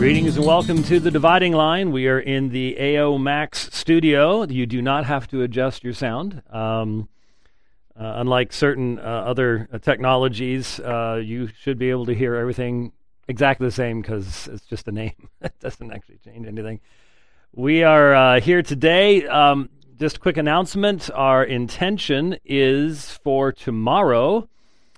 Greetings and welcome to The Dividing Line. We are in the AO Max studio. You do not have to adjust your sound. Unlike certain other technologies, you should be able to hear everything exactly the same because it's just a name. It doesn't actually change anything. We are here today. Just a quick announcement. Our intention is for tomorrow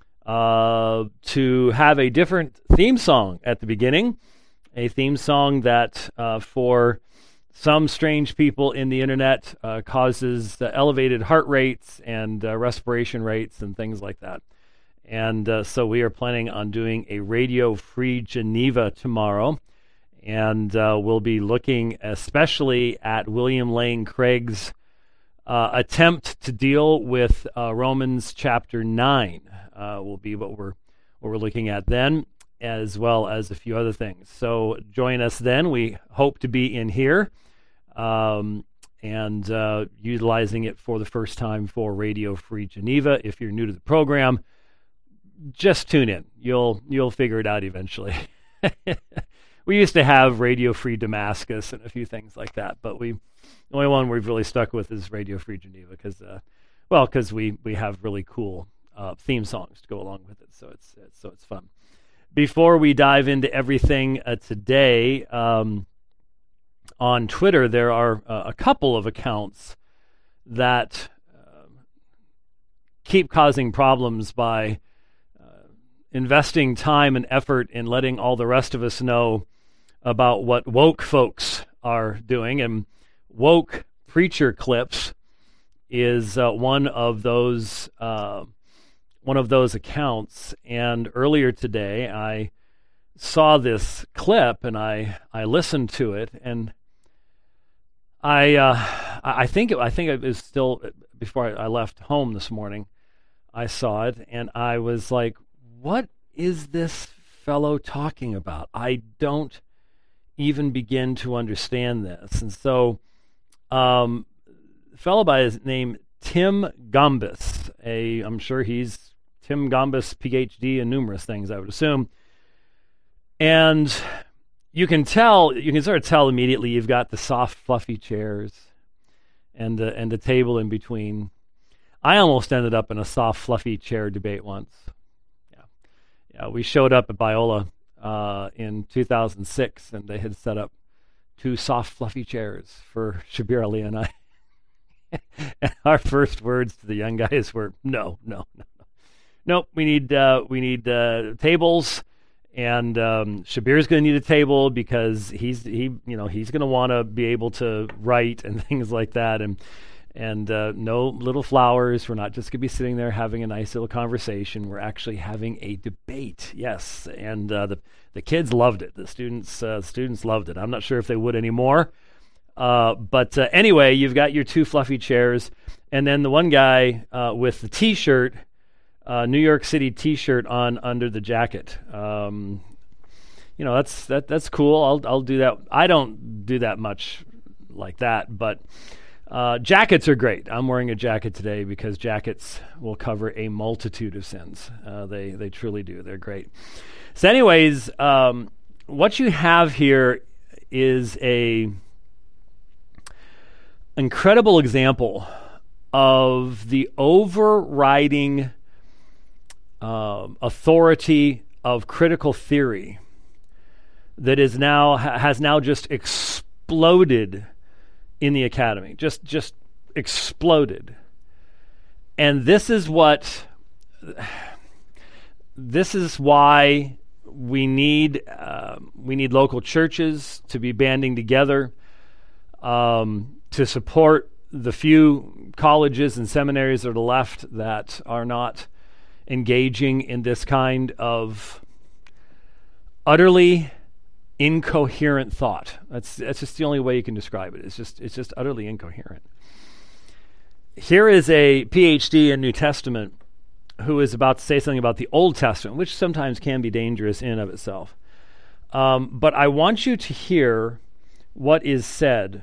to have a different theme song at the beginning. A theme song that, for some strange people in the internet, causes elevated heart rates and respiration rates and things like that. And so we are planning on doing a Radio Free Geneva tomorrow. And we'll be looking especially at William Lane Craig's attempt to deal with Romans chapter 9. Will be what we're looking at then, as well as a few other things. So join us then. We hope to be in here and utilizing it for the first time for Radio Free Geneva. If you're new to the program, just tune in. You'll figure it out eventually. We used to have Radio Free Damascus and a few things like that, but the only one we've really stuck with is Radio Free Geneva because we have really cool theme songs to go along with it. So it's fun. Before we dive into everything today, on Twitter there are a couple of accounts that keep causing problems by investing time and effort in letting all the rest of us know about what woke folks are doing. And Woke Preacher Clips is one of those accounts, and earlier today I saw this clip and I listened to it, and I think it was still before I left home this morning. I saw it and I was like, what is this fellow talking about? I don't even begin to understand this. And so a fellow by his name, Tim Gombis, I'm sure he's Tim Gombis, PhD in numerous things, I would assume. And you can sort of tell immediately you've got the soft, fluffy chairs and the table in between. I almost ended up in a soft, fluffy chair debate once. Yeah, we showed up at Biola in 2006, and they had set up 2 soft, fluffy chairs for Shabir Ali and I. And our first words to the young guys were, no. Nope, we need tables, and Shabir's going to need a table because he's going to want to be able to write and things like that, and no little flowers. We're not just going to be sitting there having a nice little conversation. We're actually having a debate. Yes, and the kids loved it. The students loved it. I'm not sure if they would anymore. But anyway, you've got your 2 fluffy chairs, and then the one guy with the T-shirt. New York City T-shirt on under the jacket. That's cool. I'll do that. I don't do that much like that, but jackets are great. I'm wearing a jacket today because jackets will cover a multitude of sins. They truly do. They're great. So, anyways, what you have here is a incredible example of the overriding authority of critical theory that has now just exploded in the academy, just exploded. And this is why we need local churches to be banding together to support the few colleges and seminaries that are left that are not engaging in this kind of utterly incoherent thought. That's just the only way you can describe it. It's just utterly incoherent. Here is a PhD in New Testament who is about to say something about the Old Testament, which sometimes can be dangerous in and of itself. But I want you to hear what is said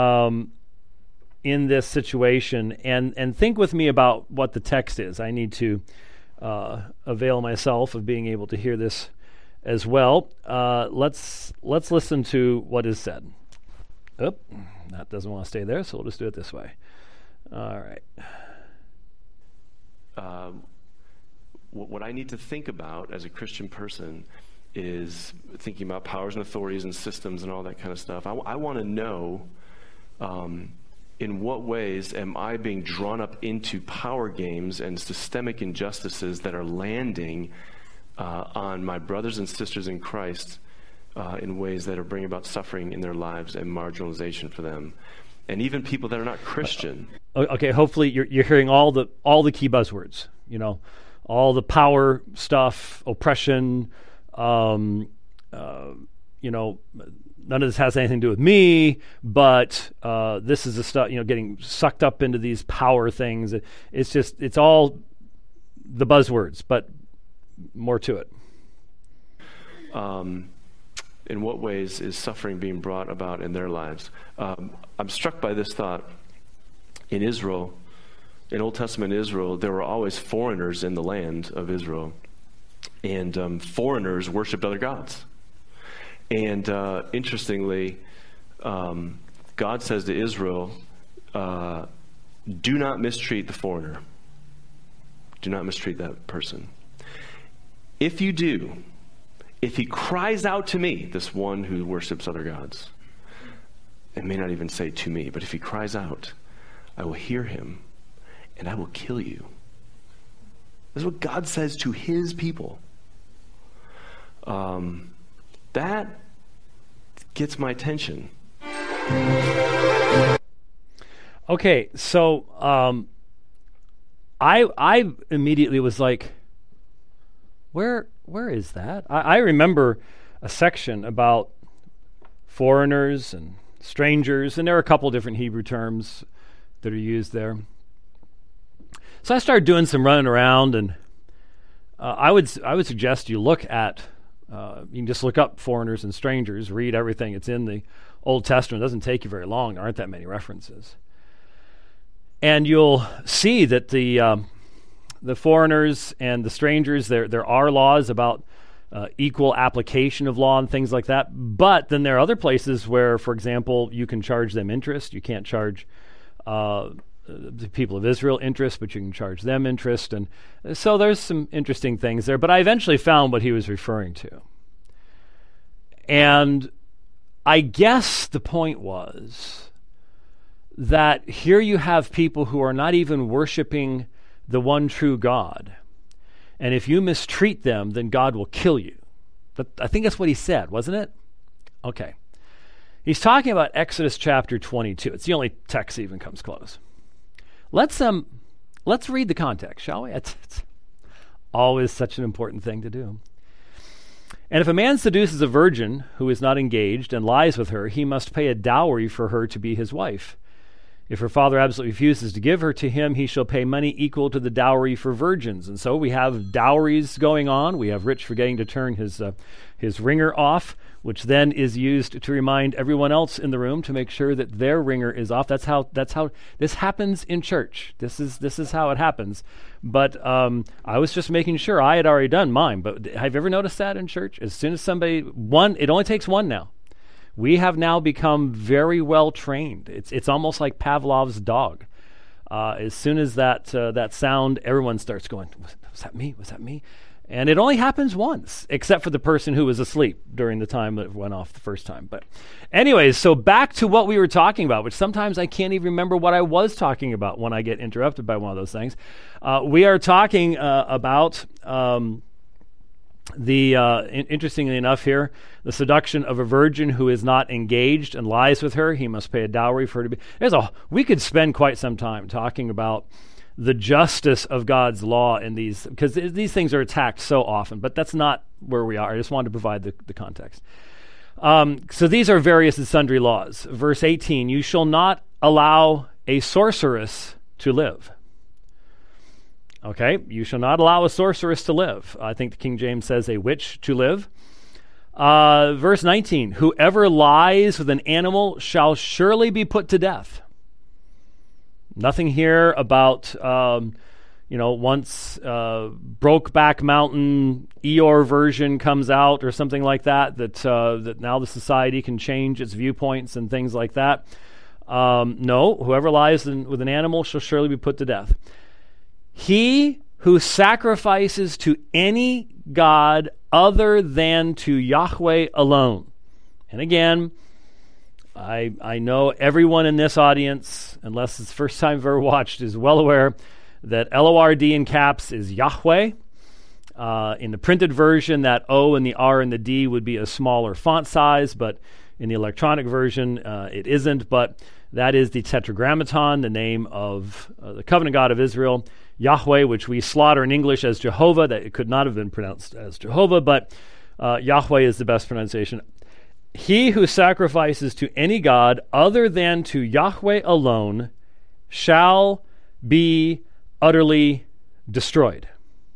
in this situation, and think with me about what the text is. I need to avail myself of being able to hear this as well. Let's listen to what is said. Oop, that doesn't want to stay there, so we'll just do it this way. All right. What I need to think about as a Christian person is thinking about powers and authorities and systems and all that kind of stuff. I want to know in what ways am I being drawn up into power games and systemic injustices that are landing on my brothers and sisters in Christ in ways that are bringing about suffering in their lives and marginalization for them, and even people that are not Christian. Okay, hopefully you're hearing all the key buzzwords. You know, all the power stuff, oppression. You know, none of this has anything to do with me, but this is the stuff. You know, getting sucked up into these power things. It's all the buzzwords, but more to it. In what ways is suffering being brought about in their lives? I'm struck by this thought. In Israel, in Old Testament Israel, there were always foreigners in the land of Israel. And foreigners worshipped other gods. And interestingly, God says to Israel, do not mistreat the foreigner. Do not mistreat that person. If you do, if he cries out to me, this one who worships other gods, it may not even say to me, but if he cries out, I will hear him and I will kill you. This is what God says to his people. That gets my attention. Okay, so I immediately was like, where is that? I remember a section about foreigners and strangers, and there are a couple different Hebrew terms that are used there. So I started doing some running around, and I would suggest you look at, you can just look up foreigners and strangers, read everything. It's in the Old Testament. It doesn't take you very long. There aren't that many references. And you'll see that the foreigners and the strangers, there are laws about equal application of law and things like that. But then there are other places where, for example, you can charge them interest. You can't charge the people of Israel interest, but you can charge them interest. And so there's some interesting things there. But I eventually found what he was referring to. And I guess the point was that here you have people who are not even worshiping the one true God. And if you mistreat them, then God will kill you. But I think that's what he said, wasn't it? Okay. He's talking about Exodus chapter 22. It's the only text that even comes close. Let's read the context, shall we? It's always such an important thing to do. And if a man seduces a virgin who is not engaged and lies with her, he must pay a dowry for her to be his wife. If her father absolutely refuses to give her to him, he shall pay money equal to the dowry for virgins. And so we have dowries going on. We have Rich forgetting to turn his ringer off, which then is used to remind everyone else in the room to make sure that their ringer is off. That's how this happens in church. This is how it happens. But I was just making sure I had already done mine. But have you ever noticed that in church? As soon as it only takes one now. We have now become very well trained. It's almost like Pavlov's dog. As soon as that sound, everyone starts going, was that me? Was that me? And it only happens once, except for the person who was asleep during the time that it went off the first time. But anyways, so back to what we were talking about, which sometimes I can't even remember what I was talking about when I get interrupted by one of those things. We are talking about interestingly enough here, the seduction of a virgin who is not engaged and lies with her. He must pay a dowry for her to be. We could spend quite some time talking about the justice of God's law in these, because these things are attacked so often, but that's not where we are. I just wanted to provide the context. So these are various and sundry laws. Verse 18, you shall not allow a sorceress to live. Okay, you shall not allow a sorceress to live. I think the King James says a witch to live. Verse 19, whoever lies with an animal shall surely be put to death. Nothing here about, once Brokeback Mountain Eeyore version comes out or something like that, that now the society can change its viewpoints and things like that. No, whoever lies with an animal shall surely be put to death. He who sacrifices to any god other than to Yahweh alone. And again, I know everyone in this audience, unless it's the first time you've ever watched, is well aware that LORD in caps is Yahweh. In the printed version, that O and the R and the D would be a smaller font size, but in the electronic version, it isn't. But that is the Tetragrammaton, the name of the covenant God of Israel, Yahweh, which we slaughter in English as Jehovah. That it could not have been pronounced as Jehovah, but Yahweh is the best pronunciation. He who sacrifices to any god other than to Yahweh alone shall be utterly destroyed.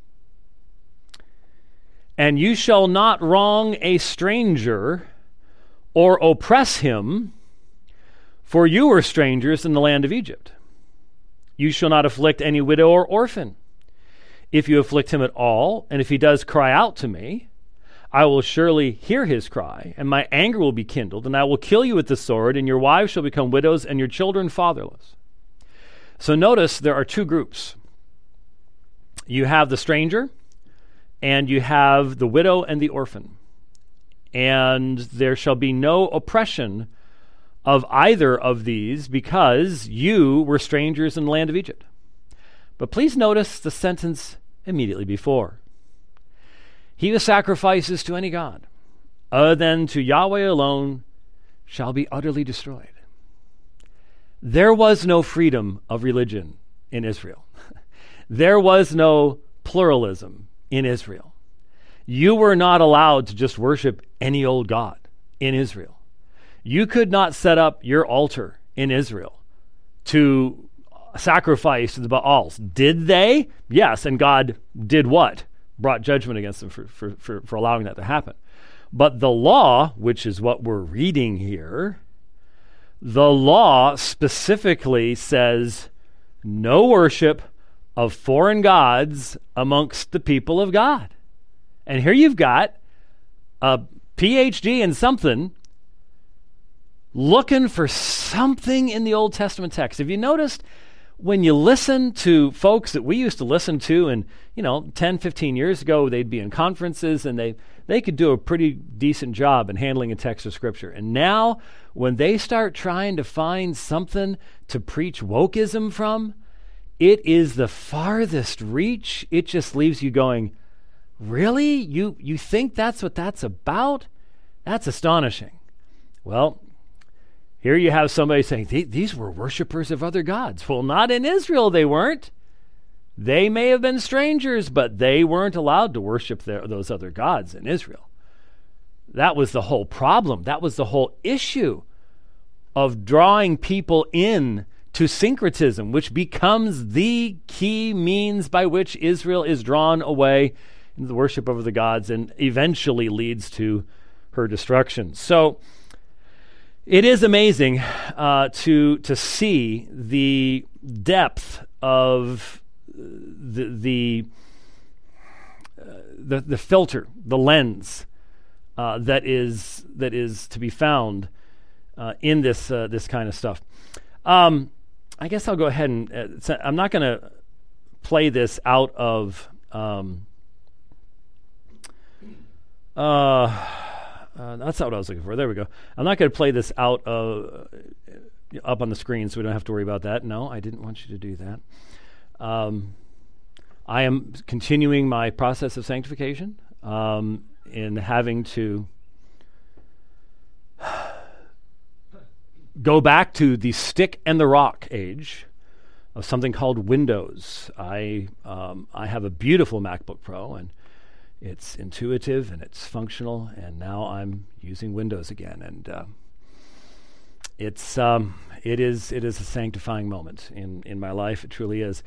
And you shall not wrong a stranger or oppress him, for you were strangers in the land of Egypt. You shall not afflict any widow or orphan. If you afflict him at all, and if he does cry out to me, I will surely hear his cry, and my anger will be kindled, and I will kill you with the sword, and your wives shall become widows, and your children fatherless. So notice there are two groups. You have the stranger, and you have the widow and the orphan. And there shall be no oppression of either of these, because you were strangers in the land of Egypt. But please notice the sentence immediately before. He who sacrifices to any god other than to Yahweh alone shall be utterly destroyed. There was no freedom of religion in Israel. There was no pluralism in Israel. You were not allowed to just worship any old god in Israel. You could not set up your altar in Israel to sacrifice to the Baals. Did they? Yes, and God did what? Brought judgment against them for allowing that to happen. But the law, which is what we're reading here, the law specifically says no worship of foreign gods amongst the people of God. And here you've got a PhD in something looking for something in the Old Testament text. Have you noticed when you listen to folks that we used to listen to and 10, 15 years ago, they'd be in conferences and they could do a pretty decent job in handling a text of Scripture. And now when they start trying to find something to preach wokeism from, it is the farthest reach. It just leaves you going, really? You think that's what that's about? That's astonishing. Well, here you have somebody saying, these were worshipers of other gods. Well, not in Israel they weren't. They may have been strangers, but they weren't allowed to worship those other gods in Israel. That was the whole problem. That was the whole issue of drawing people in to syncretism, which becomes the key means by which Israel is drawn away into the worship of the gods and eventually leads to her destruction. So it is amazing to see the depth of the filter, the lens that is to be found in this kind of stuff. I guess I'll go ahead and I'm not going to play this out of that's not what I was looking for. There we go. I'm not going to play this out up on the screen, so we don't have to worry about that. No, I didn't want you to do that. I am continuing my process of sanctification in having to go back to the stick and the rock age of something called Windows. I have a beautiful MacBook Pro, and it's intuitive and it's functional, and now I'm using Windows again, and it is a sanctifying moment in my life. It truly is.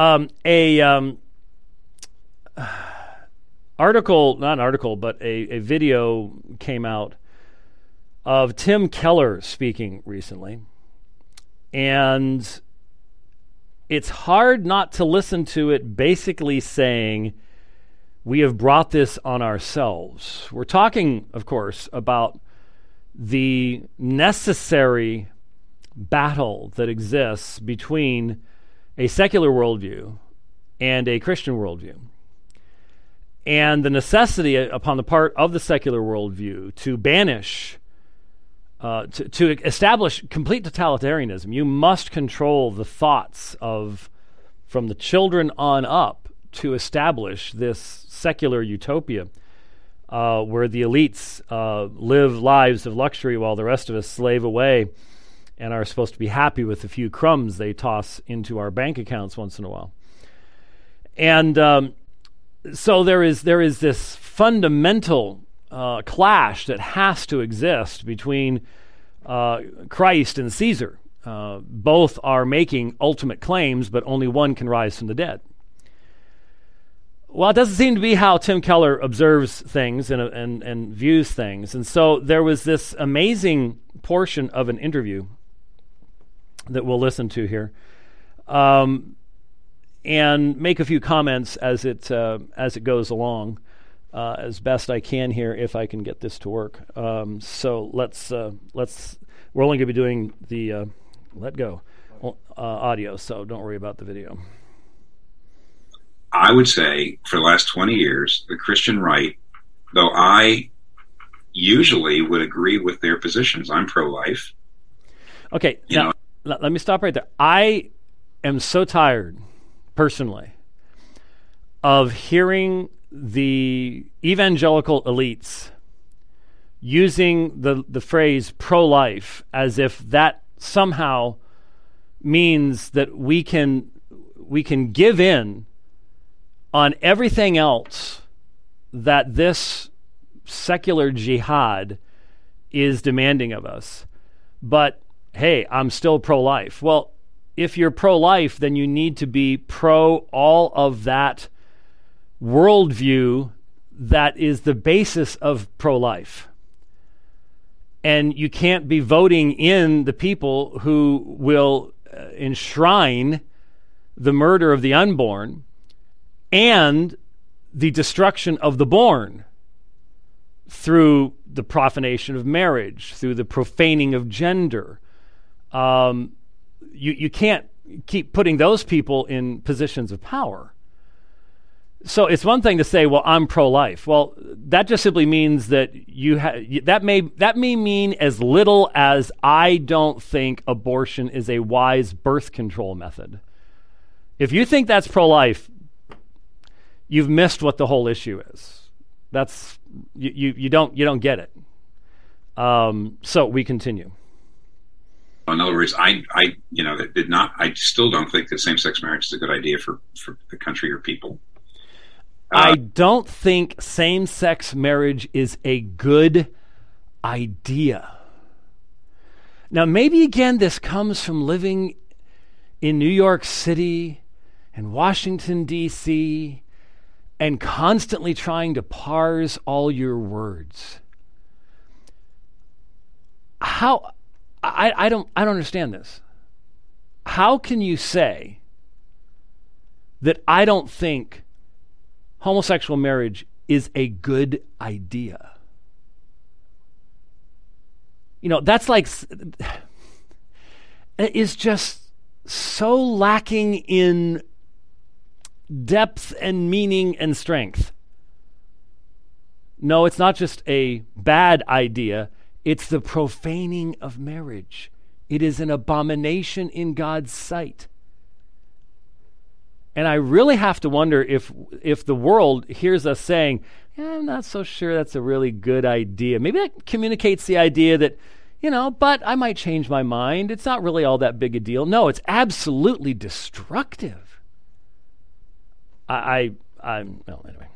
A video came out of Tim Keller speaking recently, and it's hard not to listen to it basically saying, we have brought this on ourselves. We're talking, of course, about the necessary battle that exists between a secular worldview and a Christian worldview, and the necessity upon the part of the secular worldview to banish, to establish complete totalitarianism. You must control the thoughts from the children on up to establish this secular utopia where the elites live lives of luxury while the rest of us slave away and are supposed to be happy with the few crumbs they toss into our bank accounts once in a while. And so there is this fundamental clash that has to exist between Christ and Caesar. Both are making ultimate claims, but only one can rise from the dead. Well, it doesn't seem to be how Tim Keller observes things and views things. And so there was this amazing portion of an interview that we'll listen to here, and make a few comments as it goes along, as best I can here, if I can get this to work. So let's. We're only going to be doing the audio, so don't worry about the video. I would say for the last 20 years, the Christian right, though I usually would agree with their positions, I'm pro-life. Okay, now let me stop right there. I am so tired, personally, of hearing the evangelical elites using the phrase pro-life as if that somehow means that we can give in on everything else that this secular jihad is demanding of us. But, hey, I'm still pro-life. Well, if you're pro-life, then you need to be pro all of that worldview that is the basis of pro-life. And you can't be voting in the people who will enshrine the murder of the unborn and the destruction of the born through the profanation of marriage, through the profaning of gender. You can't keep putting those people in positions of power. So it's one thing to say, well, I'm pro-life. Well, that just simply means that that may mean as little as I don't think abortion is a wise birth control method. If you think that's pro-life, you've missed what the whole issue is. That's you don't get it. So we continue. In other words, I still don't think that same-sex marriage is a good idea for the country or people. I don't think same-sex marriage is a good idea. Now, maybe again, this comes from living in New York City and Washington, D.C., and constantly trying to parse all your words. I don't understand this. How can you say that I don't think homosexual marriage is a good idea? That's like, it is just so lacking in depth and meaning and strength. No, it's not just a bad idea. It's the profaning of marriage. It is an abomination in God's sight. And I really have to wonder if the world hears us saying, I'm not so sure that's a really good idea. Maybe that communicates the idea that, but I might change my mind. It's not really all that big a deal. No, it's absolutely destructive. Well, anyway.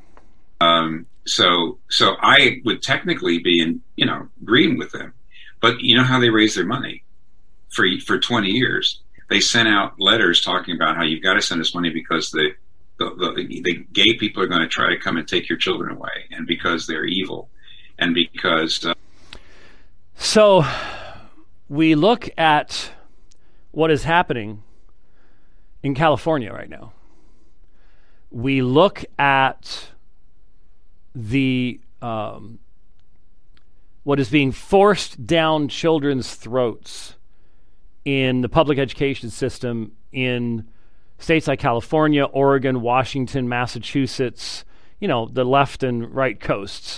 So I would technically be agreeing with them, but you know how they raise their money for 20 years. They sent out letters talking about how you've got to send us money because the gay people are going to try to come and take your children away, and because they're evil, and because. So we look at what is happening in California right now. We look at the what is being forced down children's throats in the public education system in states like California, Oregon, Washington, Massachusetts, the left and right coasts.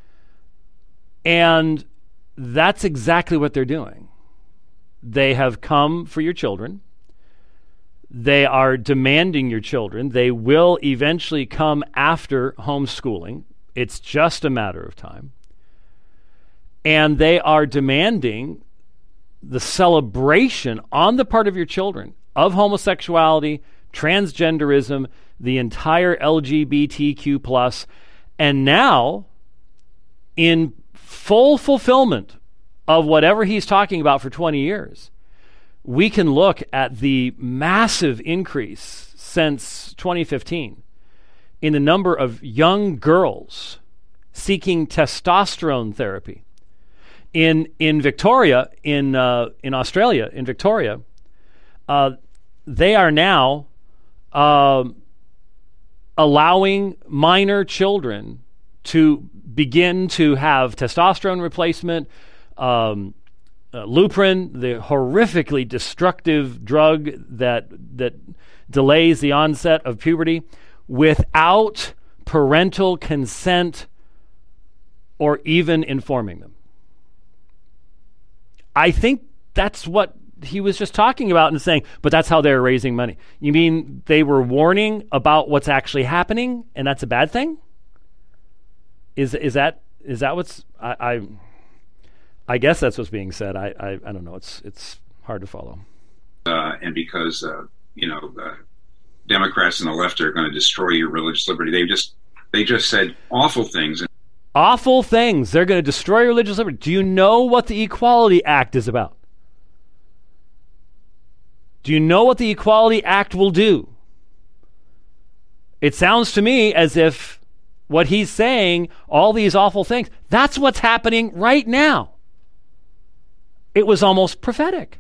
And that's exactly what they're doing. They have come for your children. They are demanding your children. They will eventually come after homeschooling. It's just a matter of time. And they are demanding the celebration on the part of your children of homosexuality, transgenderism, the entire LGBTQ plus, and now in full fulfillment of whatever he's talking about for 20 years, we can look at the massive increase since 2015 in the number of young girls seeking testosterone therapy. In Victoria, in Australia, in Victoria, they are now allowing minor children to begin to have testosterone replacement, Lupron, the horrifically destructive drug that delays the onset of puberty, without parental consent or even informing them. I think that's what he was just talking about and saying, but that's how they're raising money. You mean they were warning about what's actually happening, and that's a bad thing? Is that what's I guess that's what's being said. I don't know. It's hard to follow. And because Democrats and the left are going to destroy your religious liberty, they just said awful things. Awful things. They're going to destroy religious liberty. Do you know what the Equality Act is about? Do you know what the Equality Act will do? It sounds to me as if what he's saying, all these awful things, that's what's happening right now. It was almost prophetic.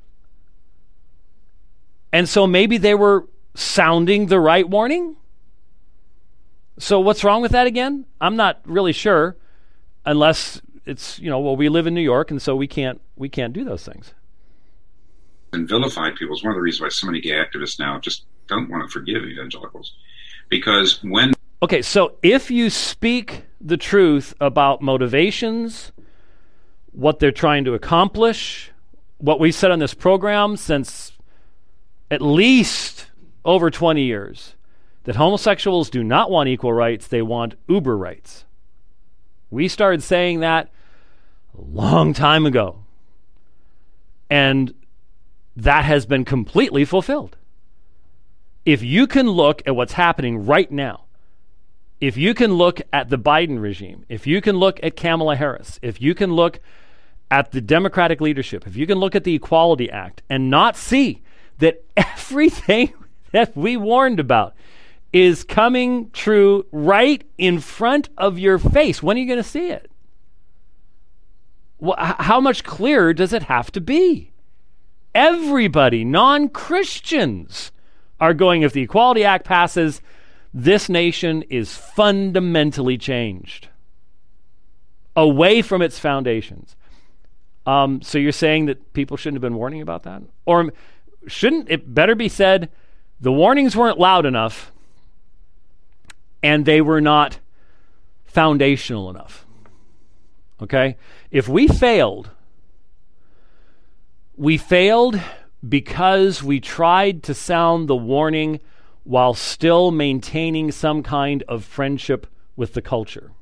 And so maybe they were sounding the right warning? So what's wrong with that again? I'm not really sure, unless it's, we live in New York, and so we can't do those things. And vilify people is one of the reasons why so many gay activists now just don't want to forgive evangelicals. Because when... Okay, so if you speak the truth about motivations, what they're trying to accomplish, what we've said on this program since at least over 20 years, that homosexuals do not want equal rights, they want uber rights. We started saying that a long time ago. And that has been completely fulfilled. If you can look at what's happening right now, if you can look at the Biden regime, if you can look at Kamala Harris, if you can look at the Democratic leadership, if you can look at the Equality Act and not see that everything that we warned about is coming true right in front of your face, when are you going to see it? Well, how much clearer does it have to be? Everybody, non-Christians, are going, if the Equality Act passes, this nation is fundamentally changed away from its foundations. So you're saying that people shouldn't have been warning about that? Or shouldn't it better be said, the warnings weren't loud enough and they were not foundational enough? Okay? If we failed because we tried to sound the warning while still maintaining some kind of friendship with the culture,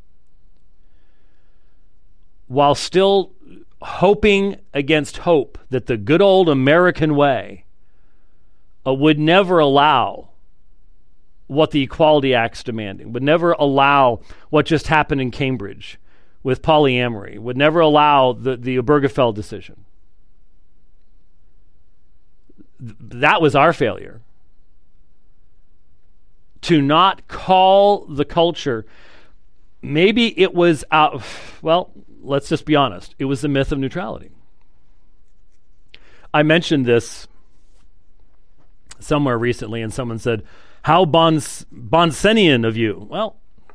while still hoping against hope that the good old American way would never allow what the Equality Act's demanding, would never allow what just happened in Cambridge with polyamory, would never allow the Obergefell decision. That was our failure. To not call the culture, maybe it was let's just be honest. It was the myth of neutrality. I mentioned this somewhere recently, and someone said, "How Bonsenian of you." Well,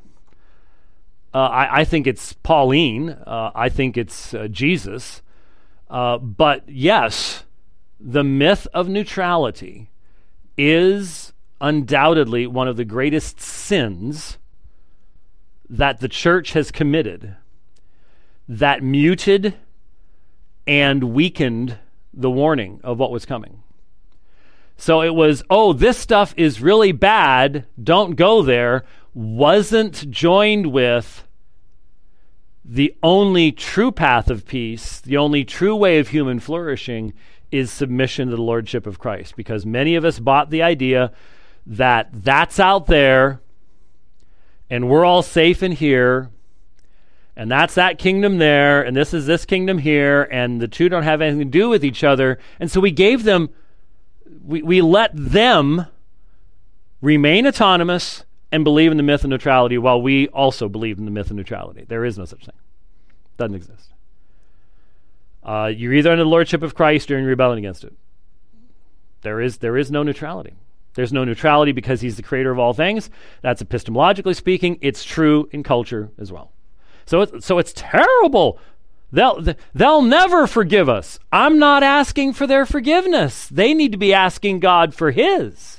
I think it's Pauline. I think it's Jesus. But yes, the myth of neutrality is undoubtedly one of the greatest sins that the church has committed, that muted and weakened the warning of what was coming. So it was, oh, this stuff is really bad, don't go there, wasn't joined with the only true path of peace, the only true way of human flourishing is submission to the lordship of Christ. Because many of us bought the idea that that's out there and we're all safe in here, and that's that kingdom there, and this is this kingdom here, and the two don't have anything to do with each other. And so we gave them, we let them remain autonomous and believe in the myth of neutrality while we also believe in the myth of neutrality. There is no such thing. Doesn't exist. You're either under the lordship of Christ or in rebellion against it. There is no neutrality. There's no neutrality because he's the creator of all things. That's epistemologically speaking. It's true in culture as well. So it's terrible. They'll never forgive us. I'm not asking for their forgiveness. They need to be asking God for his.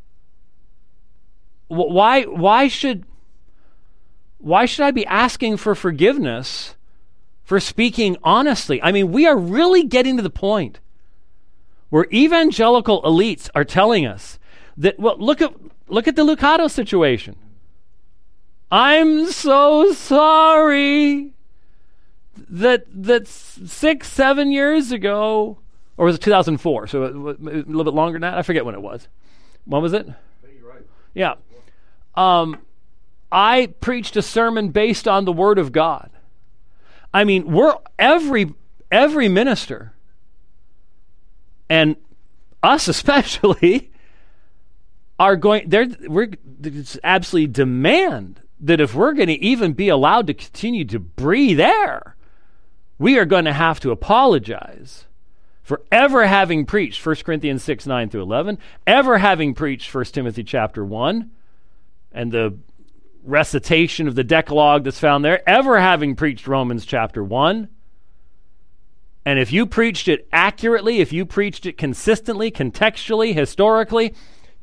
Why should I be asking for forgiveness for speaking honestly? I mean, we are really getting to the point where evangelical elites are telling us that, well, look at the Lucado situation. I'm so sorry that 6-7 years ago, or was it 2004? So a little bit longer than that. I forget when it was. When was it? You're right. Yeah. I preached a sermon based on the Word of God. I mean, we're every minister, and us especially, are going. We're absolutely demand that if we're going to even be allowed to continue to breathe air, we are going to have to apologize for ever having preached 1 Corinthians 6:9-11, ever having preached 1 Timothy chapter 1, and the recitation of the Decalogue that's found there, ever having preached Romans chapter 1. And if you preached it accurately, if you preached it consistently, contextually, historically,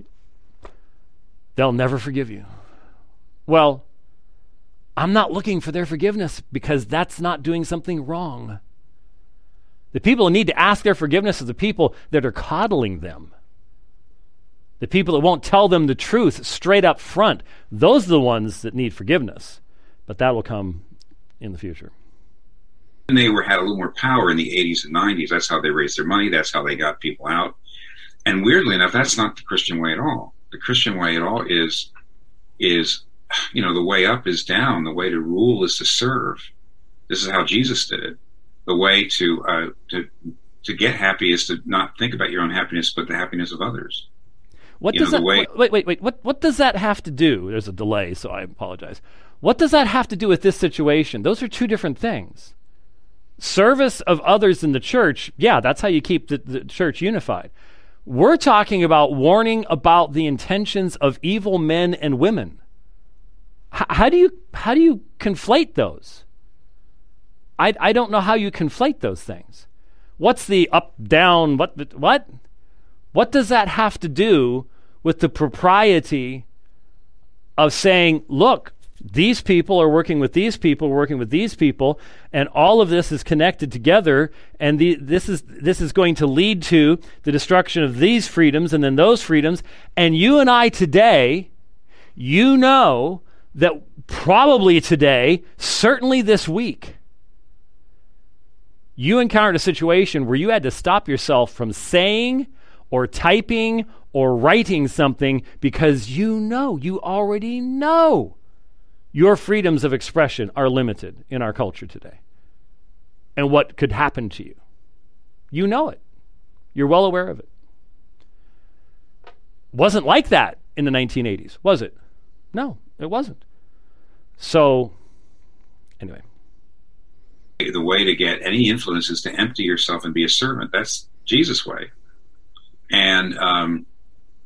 they'll never forgive you. Well, I'm not looking for their forgiveness because that's not doing something wrong. The people who need to ask their forgiveness are the people that are coddling them. The people that won't tell them the truth straight up front. Those are the ones that need forgiveness. But that will come in the future. And they had a little more power in the 80s and 90s. That's how they raised their money. That's how they got people out. And weirdly enough, that's not the Christian way at all. The Christian way at all is the way up is down. The way to rule is to serve. This is how Jesus did it. The way to get happy is to not think about your own happiness, but the happiness of others. What does that? Wait. What does that have to do? There's a delay, so I apologize. What does that have to do with this situation? Those are two different things. Service of others in the church, yeah, that's how you keep the church unified. We're talking about warning about the intentions of evil men and women. How do you conflate those? I don't know how you conflate those things. What's the up, down, what? What does that have to do with the propriety of saying, look, these people are working with these people, working with these people, and all of this is connected together, and this is going to lead to the destruction of these freedoms and then those freedoms. And you and I today, you know that probably today, certainly this week, you encountered a situation where you had to stop yourself from saying or typing or writing something because you already know your freedoms of expression are limited in our culture today. And what could happen to you. You know it. You're well aware of it. Wasn't like that in the 1980s, was it? No, it wasn't. So, anyway. The way to get any influence is to empty yourself and be a servant. That's Jesus' way. And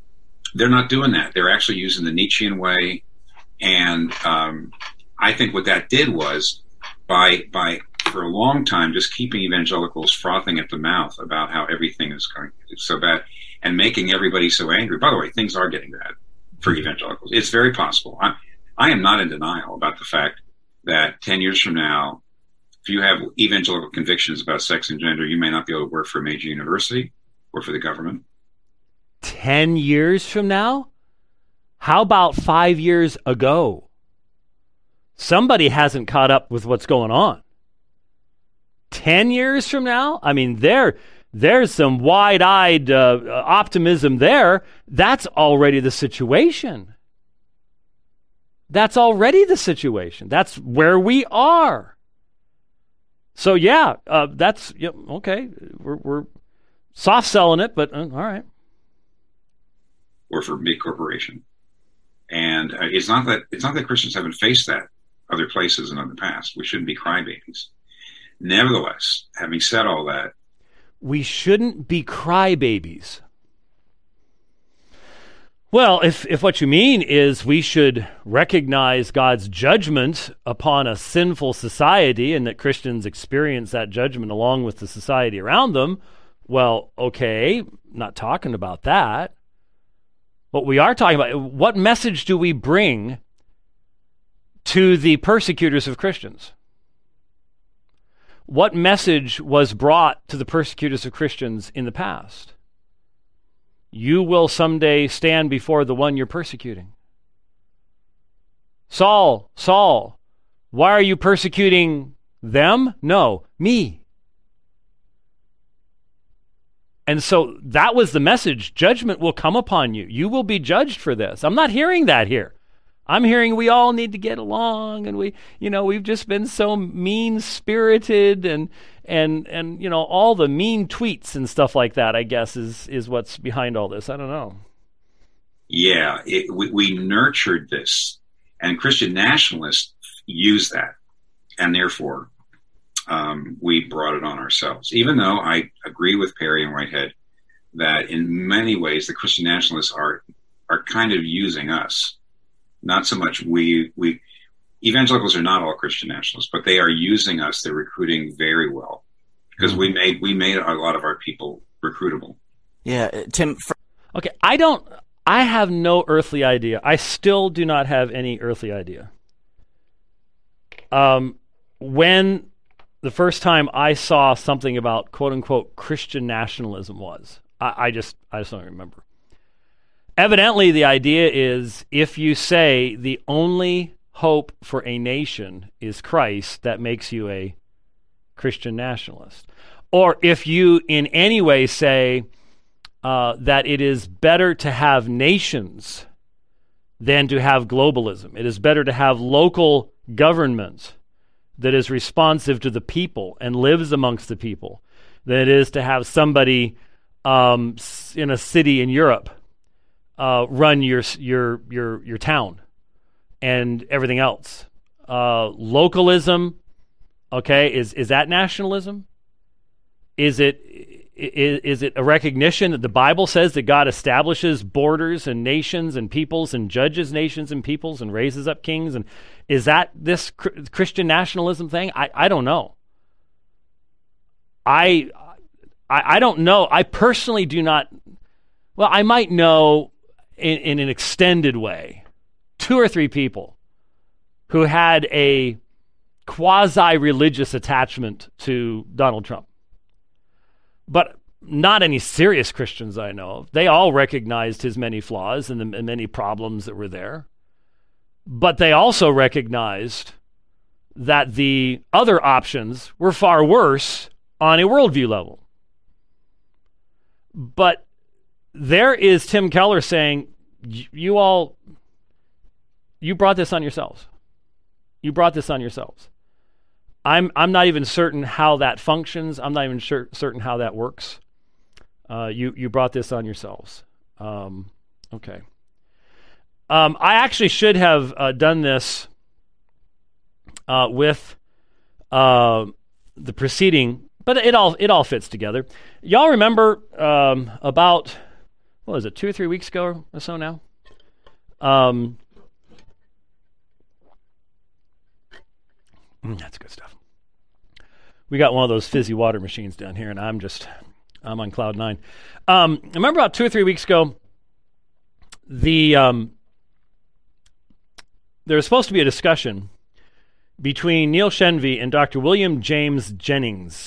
they're not doing that. They're actually using the Nietzschean way. And I think what that did was, by for a long time, just keeping evangelicals frothing at the mouth about how everything is going so bad and making everybody so angry. By the way, things are getting bad for evangelicals. It's very possible. I am not in denial about the fact that 10 years from now, if you have evangelical convictions about sex and gender, you may not be able to work for a major university or for the government. 10 years from now? How about 5 years ago? Somebody hasn't caught up with what's going on. 10 years from now? I mean, there's some wide-eyed optimism there. That's already the situation. That's already the situation. That's where we are. So yeah, that's okay. We're soft selling it, but all right. Or for big corporation, and it's not that Christians haven't faced that other places and in the past. We shouldn't be crybabies. Nevertheless, having said all that, we shouldn't be crybabies. Well, if what you mean is we should recognize God's judgment upon a sinful society and that Christians experience that judgment along with the society around them, well, okay, not talking about that. What we are talking about, what message do we bring to the persecutors of Christians? What message was brought to the persecutors of Christians in the past? You will someday stand before the one you're persecuting. Saul, Saul, why are you persecuting them? No, me. And so that was the message. Judgment will come upon you. You will be judged for this. I'm not hearing that here. I'm hearing we all need to get along, and we've just been so mean-spirited and all the mean tweets and stuff like that, I guess, is what's behind all this. I don't know. Yeah, we nurtured this, and Christian nationalists use that, and therefore we brought it on ourselves. Even though I agree with Perry and Whitehead that in many ways the Christian nationalists are kind of using us. Not so much we evangelicals are not all Christian nationalists, but they are using us. They're recruiting very well because we made a lot of our people recruitable. Yeah, Tim. Okay, I have no earthly idea. I still do not have any earthly idea. When the first time I saw something about quote unquote Christian nationalism was, I just don't remember. Evidently, the idea is if you say the only hope for a nation is Christ, that makes you a Christian nationalist. Or if you in any way say that it is better to have nations than to have globalism. It is better to have local government that is responsive to the people and lives amongst the people than it is to have somebody in a city in Europe run your town and everything else. Localism, okay, is that nationalism? Is it a recognition that the Bible says that God establishes borders and nations and peoples and judges nations and peoples and raises up kings? And is that this Christian nationalism thing? I don't know. I don't know. I personally do not. Well, I might know in an extended way 2 or 3 people who had a quasi-religious attachment to Donald Trump. But not any serious Christians I know of. They all recognized his many flaws and the many problems that were there. But they also recognized that the other options were far worse on a worldview level. But there is Tim Keller saying, you brought this on yourselves. You brought this on yourselves. I'm not even certain how that functions. I'm not even certain how that works. You brought this on yourselves. Okay. I actually should have done this with the preceding, but it all fits together. Y'all remember about what was it, 2 or 3 weeks ago or so now? That's good stuff. We got one of those fizzy water machines down here, and I'm on cloud nine. I remember about 2 or 3 weeks ago, there was supposed to be a discussion between Neil Shenvi and Dr. William James Jennings.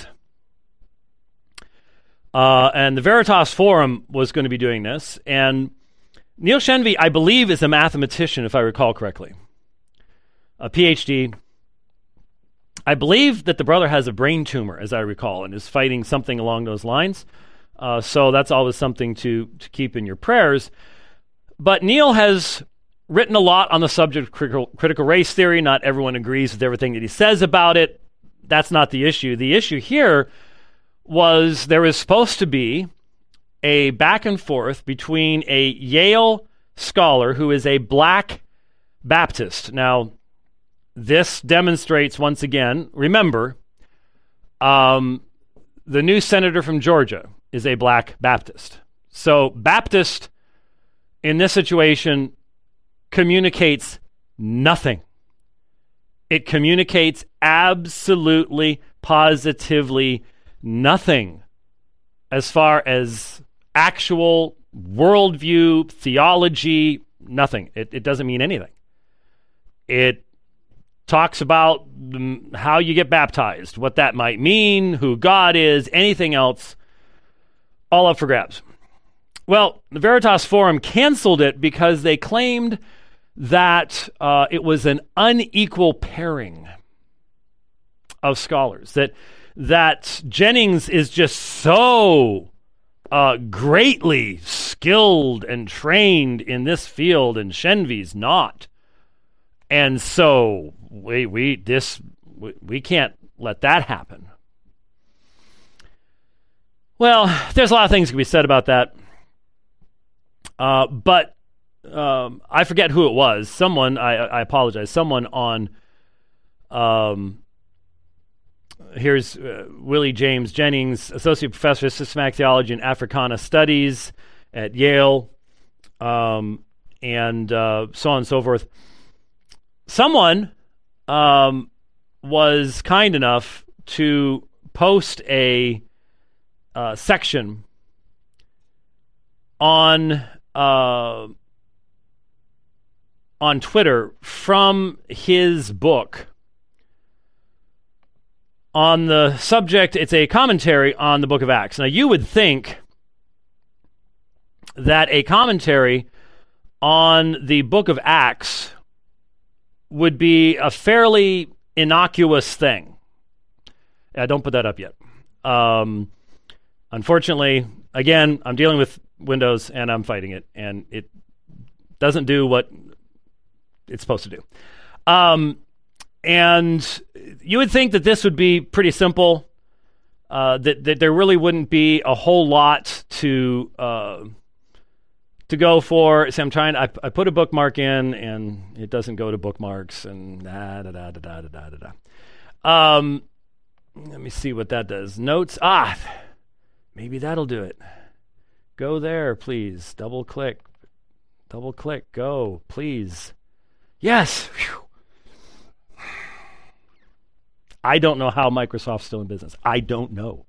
And the Veritas Forum was going to be doing this. And Neil Shenvi, I believe, is a mathematician, if I recall correctly. A PhD. I believe that the brother has a brain tumor, as I recall, and is fighting something along those lines. So that's always something to keep in your prayers. But Neil has written a lot on the subject of critical race theory. Not everyone agrees with everything that he says about it. That's not the issue. The issue here was there was supposed to be a back and forth between a Yale scholar who is a black Baptist. Now, this demonstrates once again, remember, the new senator from Georgia is a black Baptist. So Baptist in this situation communicates nothing. It communicates absolutely, positively nothing as far as actual worldview, theology, nothing. It doesn't mean anything. It talks about how you get baptized, what that might mean, who God is, anything else, all up for grabs. Well, the Veritas Forum canceled it because they claimed that it was an unequal pairing of scholars, that Jennings is just so greatly skilled and trained in this field, and Shenvi's not. And so we can't let that happen. Well, there's a lot of things that can be said about that. But I forget who it was. Someone, I apologize, someone on, here's Willie James Jennings, Associate Professor of Systematic Theology and Africana Studies at Yale, and so on and so forth. Someone was kind enough to post a section on Twitter from his book on the subject. It's a commentary on the book of Acts. Now, you would think that a commentary on the book of Acts would be a fairly innocuous thing. Don't put that up yet. Unfortunately, again, I'm dealing with Windows and I'm fighting it, and it doesn't do what it's supposed to do. And you would think that this would be pretty simple, that there really wouldn't be a whole lot to go for. So I put a bookmark in, and it doesn't go to bookmarks, and Let me see what that does. Notes. Maybe that'll do it. Go there, please. Double click. Go, please. Yes. Whew. I don't know how Microsoft's still in business. I don't know.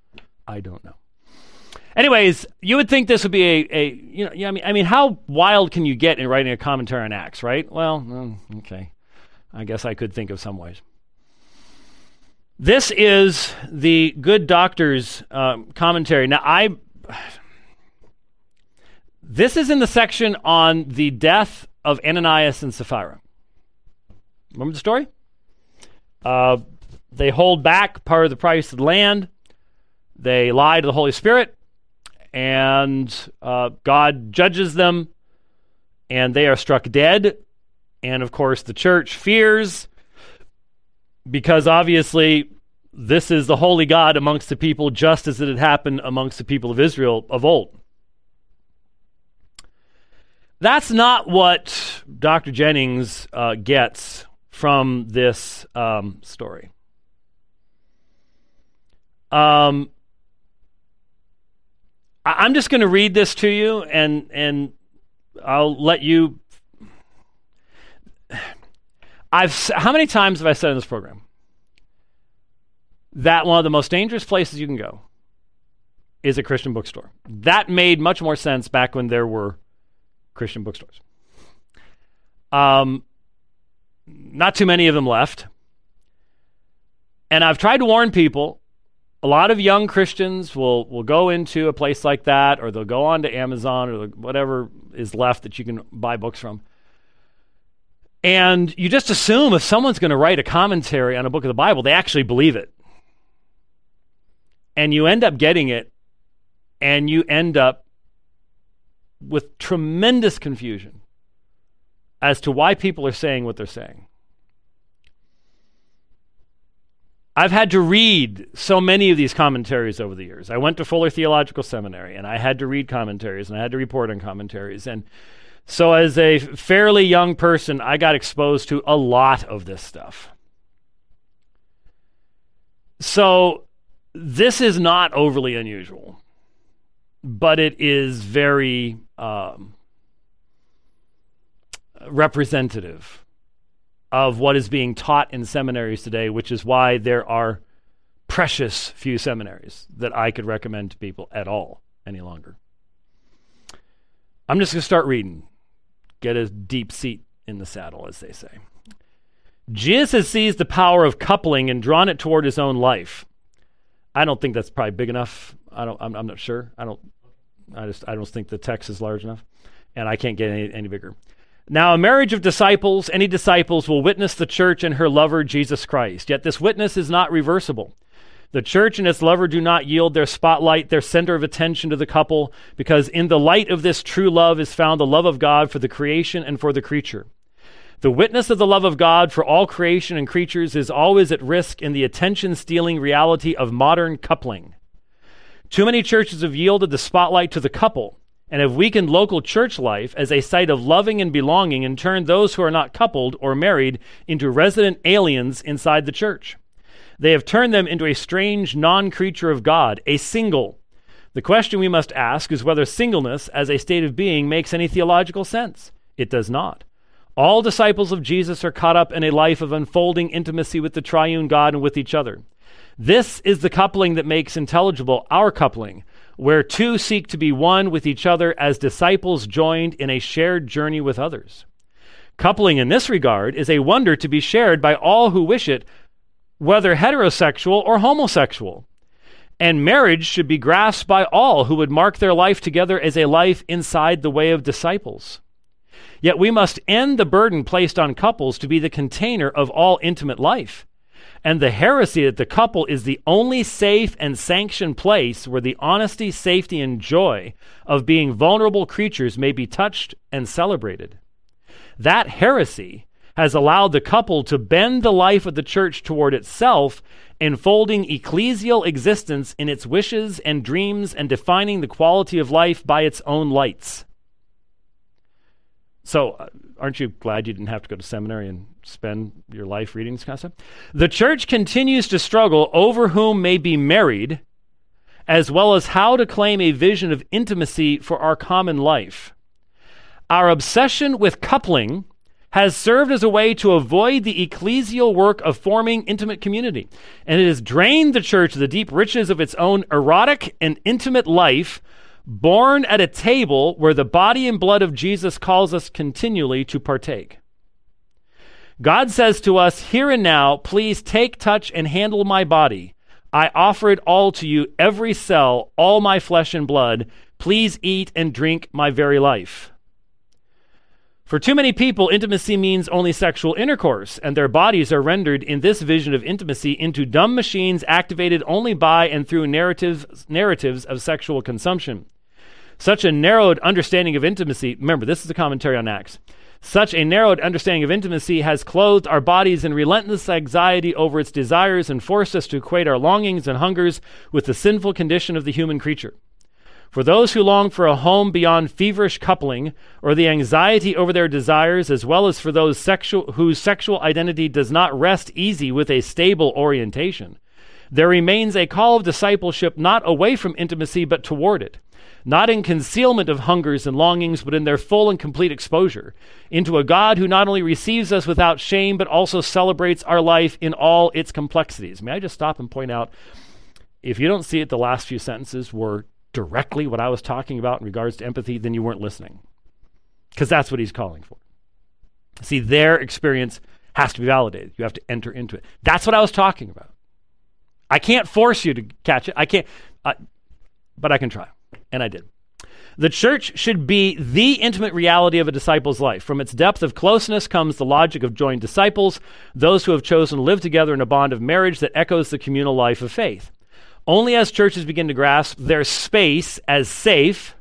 Anyways, you would think this would be I mean, how wild can you get in writing a commentary on Acts, right? Well, okay. I guess I could think of some ways. This is the Good Doctor's commentary. Now, this is in the section on the death of Ananias and Sapphira. Remember the story? They hold back part of the price of the land. They lie to the Holy Spirit, and God judges them, and they are struck dead. And of course, the church fears, because obviously this is the holy God amongst the people, just as it had happened amongst the people of Israel of old. That's not what Dr. Jennings gets from this story. I'm just going to read this to you, and I'll let you. How many times have I said in this program that one of the most dangerous places you can go is a Christian bookstore? That made much more sense back when there were Christian bookstores. Not too many of them left. And I've tried to warn people. A lot of young Christians will go into a place like that, or they'll go on to Amazon or whatever is left that you can buy books from. And you just assume if someone's going to write a commentary on a book of the Bible, they actually believe it. And you end up getting it, and you end up with tremendous confusion as to why people are saying what they're saying. I've had to read so many of these commentaries over the years. I went to Fuller Theological Seminary, and I had to read commentaries, and I had to report on commentaries. And so as a fairly young person, I got exposed to a lot of this stuff. So this is not overly unusual, but it is very representative of what is being taught in seminaries today, which is why there are precious few seminaries that I could recommend to people at all any longer. I'm just going to start reading. Get a deep seat in the saddle, as they say. Jesus has seized the power of coupling and drawn it toward his own life. I don't think that's probably big enough. I'm not sure. I don't think the text is large enough, and I can't get any bigger. Now, a marriage of disciples, any disciples will witness the church and her lover, Jesus Christ. Yet this witness is not reversible. The church and its lover do not yield their spotlight, their center of attention to the couple, because in the light of this true love is found the love of God for the creation and for the creature. The witness of the love of God for all creation and creatures is always at risk in the attention-stealing reality of modern coupling. Too many churches have yielded the spotlight to the couple and have weakened local church life as a site of loving and belonging and turned those who are not coupled or married into resident aliens inside the church. They have turned them into a strange non-creature of God, a single. The question we must ask is whether singleness as a state of being makes any theological sense. It does not. All disciples of Jesus are caught up in a life of unfolding intimacy with the triune God and with each other. This is the coupling that makes intelligible our coupling, where two seek to be one with each other as disciples joined in a shared journey with others. Coupling in this regard is a wonder to be shared by all who wish it, whether heterosexual or homosexual. And marriage should be grasped by all who would mark their life together as a life inside the way of disciples. Yet we must end the burden placed on couples to be the container of all intimate life, and the heresy that the couple is the only safe and sanctioned place where the honesty, safety, and joy of being vulnerable creatures may be touched and celebrated. That heresy has allowed the couple to bend the life of the church toward itself, enfolding ecclesial existence in its wishes and dreams and defining the quality of life by its own lights. So, aren't you glad you didn't have to go to seminary and spend your life reading this kind of stuff? The church continues to struggle over whom may be married, as well as how to claim a vision of intimacy for our common life. Our obsession with coupling has served as a way to avoid the ecclesial work of forming intimate community, and it has drained the church of the deep riches of its own erotic and intimate life, born at a table where the body and blood of Jesus calls us continually to partake. God says to us, here and now, please take, touch, and handle my body. I offer it all to you, every cell, all my flesh and blood. Please eat and drink my very life. For too many people, intimacy means only sexual intercourse, and their bodies are rendered in this vision of intimacy into dumb machines activated only by and through narratives of sexual consumption. Such a narrowed understanding of intimacy, remember, this is a commentary on Acts. Such a narrowed understanding of intimacy has clothed our bodies in relentless anxiety over its desires and forced us to equate our longings and hungers with the sinful condition of the human creature. For those who long for a home beyond feverish coupling or the anxiety over their desires, as well as for those whose sexual identity does not rest easy with a stable orientation, there remains a call of discipleship not away from intimacy but toward it. not in concealment of hungers and longings, but in their full and complete exposure, into a God who not only receives us without shame, but also celebrates our life in all its complexities. May I just stop and point out, if you don't see it, the last few sentences were directly what I was talking about in regards to empathy, then you weren't listening. Because that's what he's calling for. See, their experience has to be validated. You have to enter into it. That's what I was talking about. I can't force you to catch it. I can't, but I can try. And I did. The church should be the intimate reality of a disciple's life. From its depth of closeness comes the logic of joined disciples, those who have chosen to live together in a bond of marriage that echoes the communal life of faith. Only as churches begin to grasp their space as safe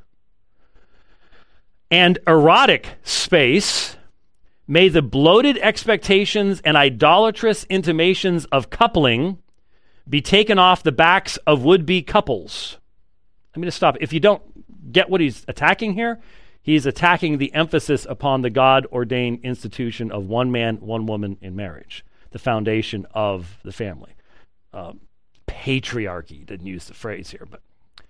and erotic space, may the bloated expectations and idolatrous intimations of coupling be taken off the backs of would-be couples. Let me just stop. If you don't get what he's attacking here, he's attacking the emphasis upon the God-ordained institution of one man, one woman in marriage, the foundation of the family. Patriarchy, didn't use the phrase here, but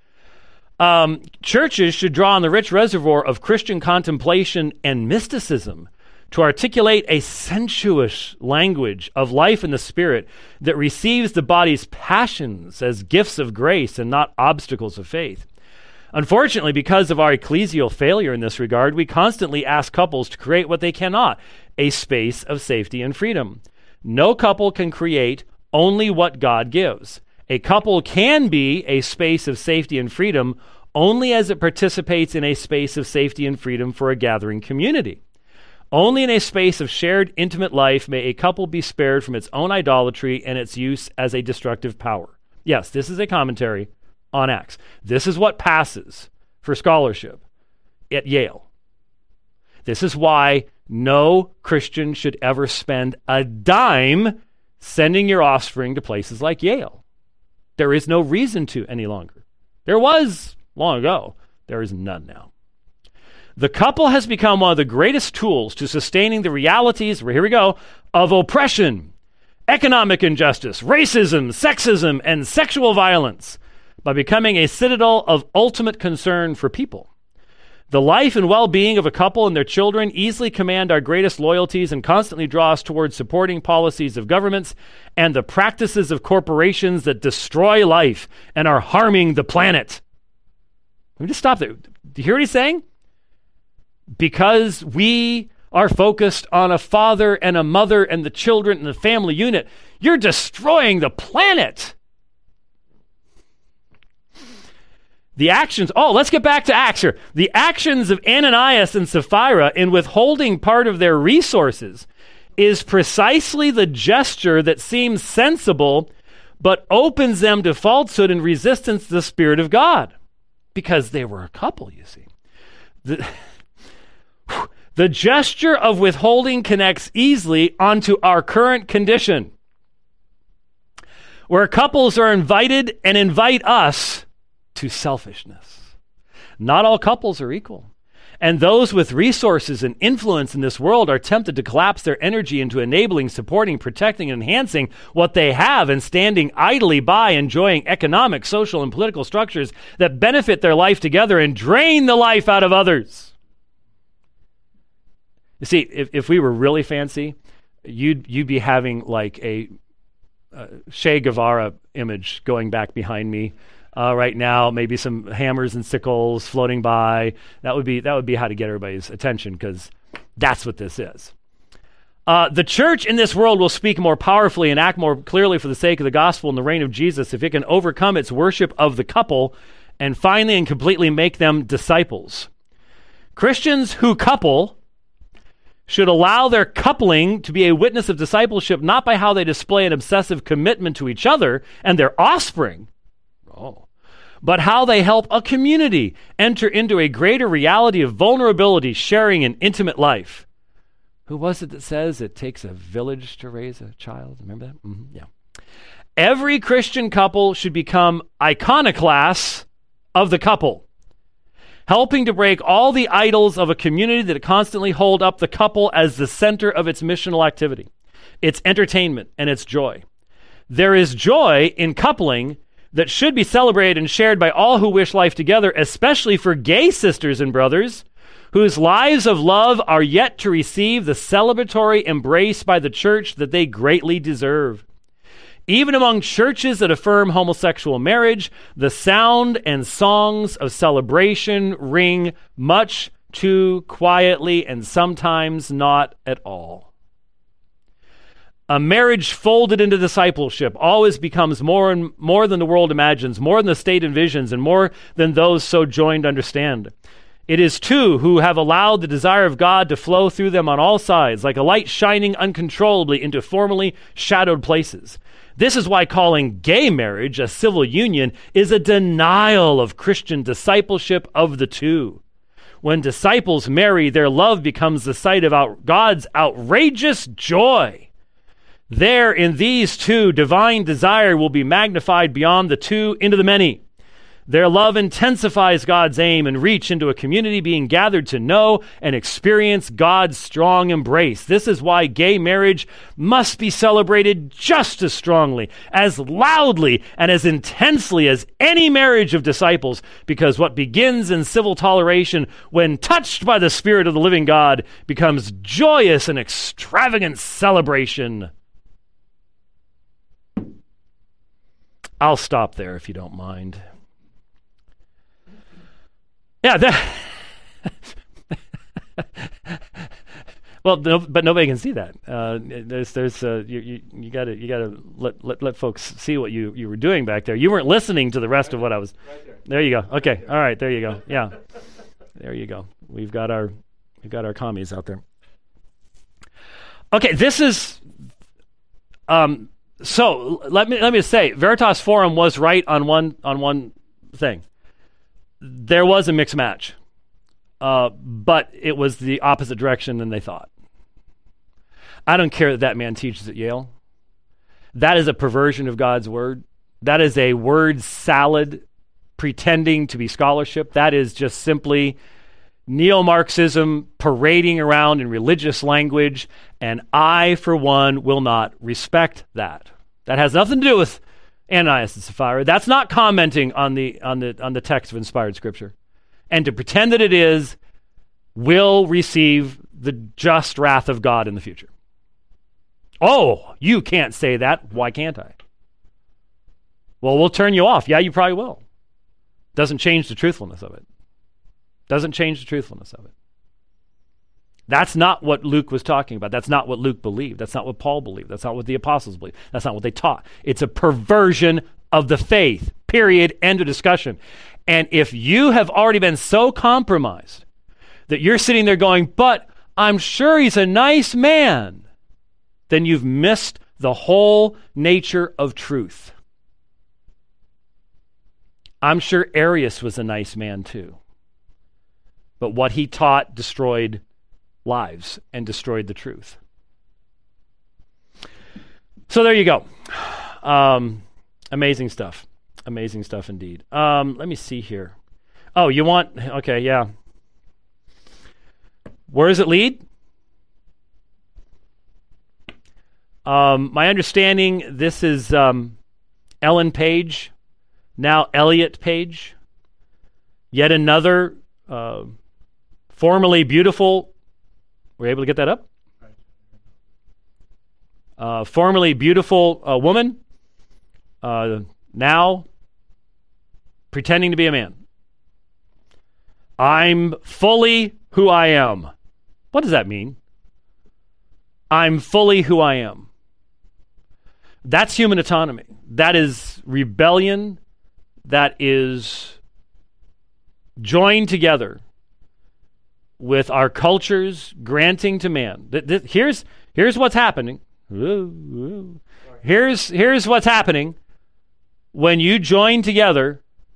churches should draw on the rich reservoir of Christian contemplation and mysticism to articulate a sensuous language of life in the spirit that receives the body's passions as gifts of grace and not obstacles of faith. Unfortunately, because of our ecclesial failure in this regard, we constantly ask couples to create what they cannot, a space of safety and freedom. No couple can create only what God gives. A couple can be a space of safety and freedom only as it participates in a space of safety and freedom for a gathering community. Only in a space of shared intimate life may a couple be spared from its own idolatry and its use as a destructive power. Yes, this is a commentary on Acts. This is what passes for scholarship at Yale. This is why no Christian should ever spend a dime sending your offspring to places like Yale. There is no reason to any longer. There was long ago. There is none now. The couple has become one of the greatest tools to sustaining the realities, here we go, of oppression, economic injustice, racism, sexism, and sexual violence by becoming a citadel of ultimate concern for people. The life and well-being of a couple and their children easily command our greatest loyalties and constantly draw us towards supporting policies of governments and the practices of corporations that destroy life and are harming the planet. Let me just stop there. Do you hear what he's saying? Because we are focused on a father and a mother and the children and the family unit, you're destroying the planet. The actions, let's get back to Acts here. The actions of Ananias and Sapphira in withholding part of their resources is precisely the gesture that seems sensible, but opens them to falsehood and resistance to the Spirit of God. Because they were a couple, you see. The gesture of withholding connects easily onto our current condition, where couples are invited and invite us to selfishness. Not all couples are equal. And those with resources and influence in this world are tempted to collapse their energy into enabling, supporting, protecting, and enhancing what they have and standing idly by, enjoying economic, social, and political structures that benefit their life together and drain the life out of others. You see, if we were really fancy, you'd be having like a Che Guevara image going back behind me right now. Maybe some hammers and sickles floating by. That would be how to get everybody's attention, because that's what this is. The church in this world will speak more powerfully and act more clearly for the sake of the gospel and the reign of Jesus if it can overcome its worship of the couple and finally and completely make them disciples. Christians who couple should allow their coupling to be a witness of discipleship, not by how they display an obsessive commitment to each other and their offspring, but how they help a community enter into a greater reality of vulnerability, sharing, and intimate life. Who was it that says it takes a village to raise a child? Remember that? Mm-hmm. Yeah. Every Christian couple should become iconoclasts of the couple, helping to break all the idols of a community that constantly hold up the couple as the center of its missional activity, its entertainment, and its joy. There is joy in coupling that should be celebrated and shared by all who wish life together, especially for gay sisters and brothers whose lives of love are yet to receive the celebratory embrace by the church that they greatly deserve. Even among churches that affirm homosexual marriage, the sound and songs of celebration ring much too quietly and sometimes not at all. A marriage folded into discipleship always becomes more and more than the world imagines, more than the state envisions, and more than those so joined understand. It is two who have allowed the desire of God to flow through them on all sides, like a light shining uncontrollably into formerly shadowed places. This is why calling gay marriage a civil union is a denial of Christian discipleship of the two. When disciples marry, their love becomes the site of God's outrageous joy. There, in these two, divine desire will be magnified beyond the two into the many. Their love intensifies God's aim and reach into a community being gathered to know and experience God's strong embrace. This is why gay marriage must be celebrated just as strongly, as loudly, and as intensely as any marriage of disciples, because what begins in civil toleration, when touched by the Spirit of the living God, becomes joyous and extravagant celebration. I'll stop there if you don't mind. Yeah, well, no, but nobody can see that. You gotta let folks see what you were doing back there. You weren't listening to the rest of what I was. Right there. There you go. Okay, all right, there you go. Yeah, there you go. We've got our commies out there. Okay, this is. So let me say, Veritas Forum was right on one thing. There was a mixed match, but it was the opposite direction than they thought. I don't care that man teaches at Yale. That is a perversion of God's word. That is a word salad pretending to be scholarship. That is just simply neo-Marxism parading around in religious language, and I, for one, will not respect that. That has nothing to do with Ananias and Sapphira. That's not commenting on the text of inspired Scripture. And to pretend that it is will receive the just wrath of God in the future. Oh, you can't say that. Why can't I? Well, we'll turn you off. Yeah, you probably will. Doesn't change the truthfulness of it. Doesn't change the truthfulness of it. That's not what Luke was talking about. That's not what Luke believed. That's not what Paul believed. That's not what the apostles believed. That's not what they taught. It's a perversion of the faith, period, end of discussion. And if you have already been so compromised that you're sitting there going, but I'm sure he's a nice man, then you've missed the whole nature of truth. I'm sure Arius was a nice man too. But what he taught destroyed lives and destroyed the truth. So there you go. Amazing stuff. Amazing stuff indeed. Let me see here. Oh, you want... Okay, yeah. Where does it lead? My understanding, this is Ellen Page, now Elliot Page. Yet another formerly beautiful... Were you able to get that up? Formerly beautiful woman, now pretending to be a man. I'm fully who I am. What does that mean? I'm fully who I am. That's human autonomy. That is rebellion. That is joined together with our cultures granting to man. Here's what's happening. Here's what's happening when you join together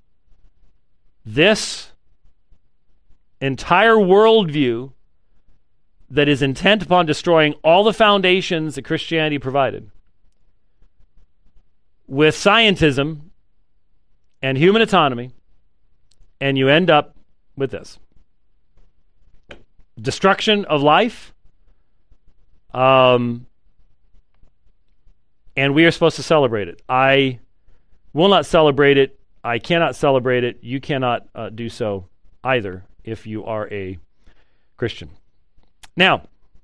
this entire worldview that is intent upon destroying all the foundations that Christianity provided with scientism and human autonomy, and you end up with this. Destruction of life, and we are supposed to celebrate it. I will not celebrate it. I cannot celebrate it. You cannot do so either if you are a Christian. Now,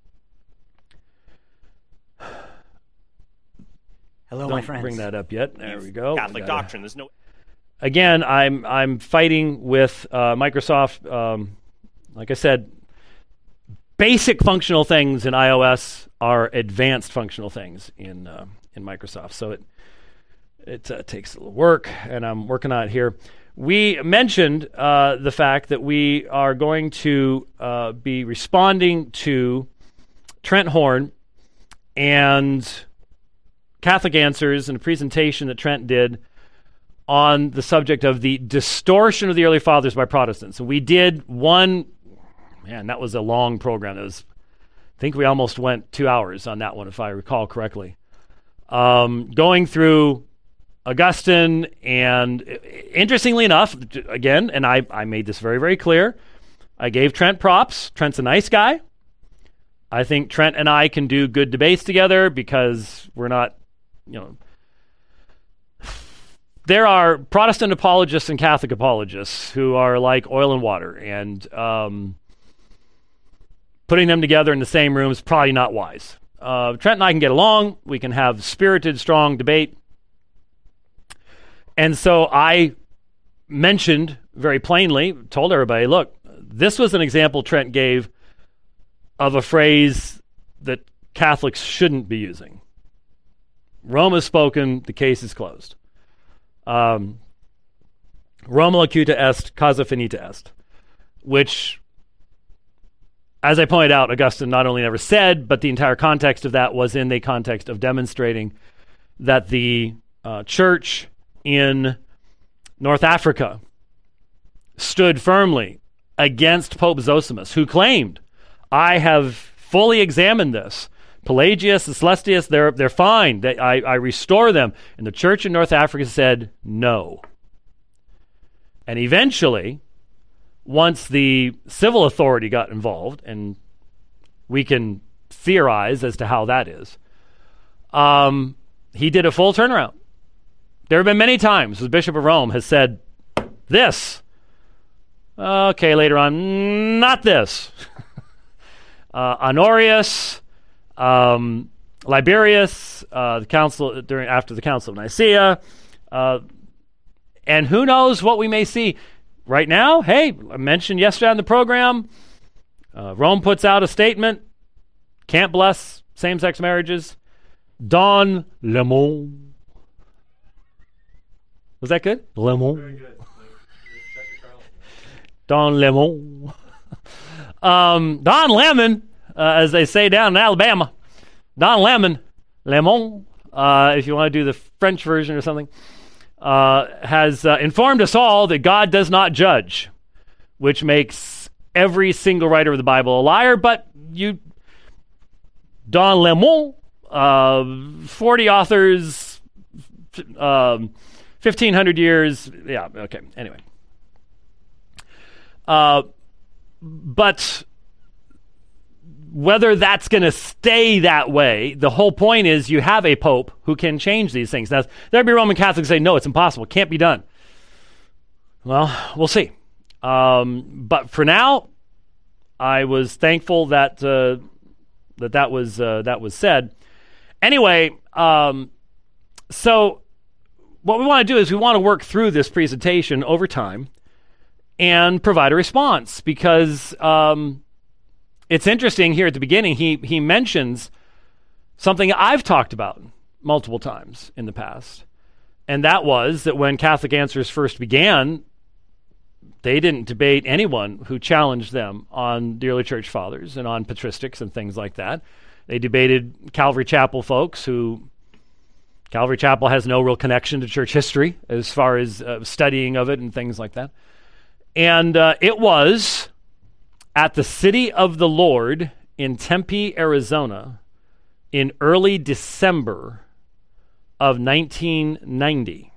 hello, don't my friends. bring that up yet. There we go. Catholic doctrine. There's no. Again, I'm fighting with Microsoft. Like I said, basic functional things in iOS are advanced functional things in Microsoft. So it takes a little work, and I'm working on it here. We mentioned the fact that we are going to be responding to Trent Horn and Catholic Answers and a presentation that Trent did on the subject of the distortion of the early fathers by Protestants. And we did one, man, that was a long program. I think we almost went 2 hours on that one, if I recall correctly. Going through Augustine, and interestingly enough, again, and I made this very, very clear, I gave Trent props. Trent's a nice guy. I think Trent and I can do good debates together because we're not, there are Protestant apologists and Catholic apologists who are like oil and water, and putting them together in the same room is probably not wise. Trent and I can get along. We can have spirited, strong debate. And so I mentioned very plainly, told everybody, look, this was an example Trent gave of a phrase that Catholics shouldn't be using. Rome has spoken, the case is closed. Roma locuta est, causa finita est, which, as I pointed out, Augustine not only never said, but the entire context of that was in the context of demonstrating that the church in North Africa stood firmly against Pope Zosimus, who claimed, I have fully examined this. Pelagius and Celestius, they're fine. I restore them. And the church in North Africa said no. And eventually, once the civil authority got involved, and we can theorize as to how that is, he did a full turnaround. There have been many times the Bishop of Rome has said this. Okay, later on, not this. Honorius, Liberius, the council after the Council of Nicaea, and who knows what we may see. Right now, hey, I mentioned yesterday on the program, Rome puts out a statement, can't bless same-sex marriages. Don Lemon. Was that good? Lemon. Very good. Don Lemon. Don Lemon, as they say down in Alabama. Don Lemon. If you want to do the French version or something. Has informed us all that God does not judge, which makes every single writer of the Bible a liar. But Don Lemon, 40 authors, 1,500 years. Yeah, okay. Anyway. But whether that's going to stay that way, the whole point is you have a pope who can change these things. Now, there'd be Roman Catholics say, no, it's impossible. It can't be done. Well, we'll see. But for now, I was thankful that that was said. Anyway, so what we want to do is we want to work through this presentation over time and provide a response, because it's interesting here at the beginning, he mentions something I've talked about multiple times in the past, and that was that when Catholic Answers first began, they didn't debate anyone who challenged them on the early church fathers and on patristics and things like that. They debated Calvary Chapel folks who Calvary Chapel has no real connection to church history as far as studying of it and things like that. And it was at the City of the Lord in Tempe, Arizona, in early December of 1990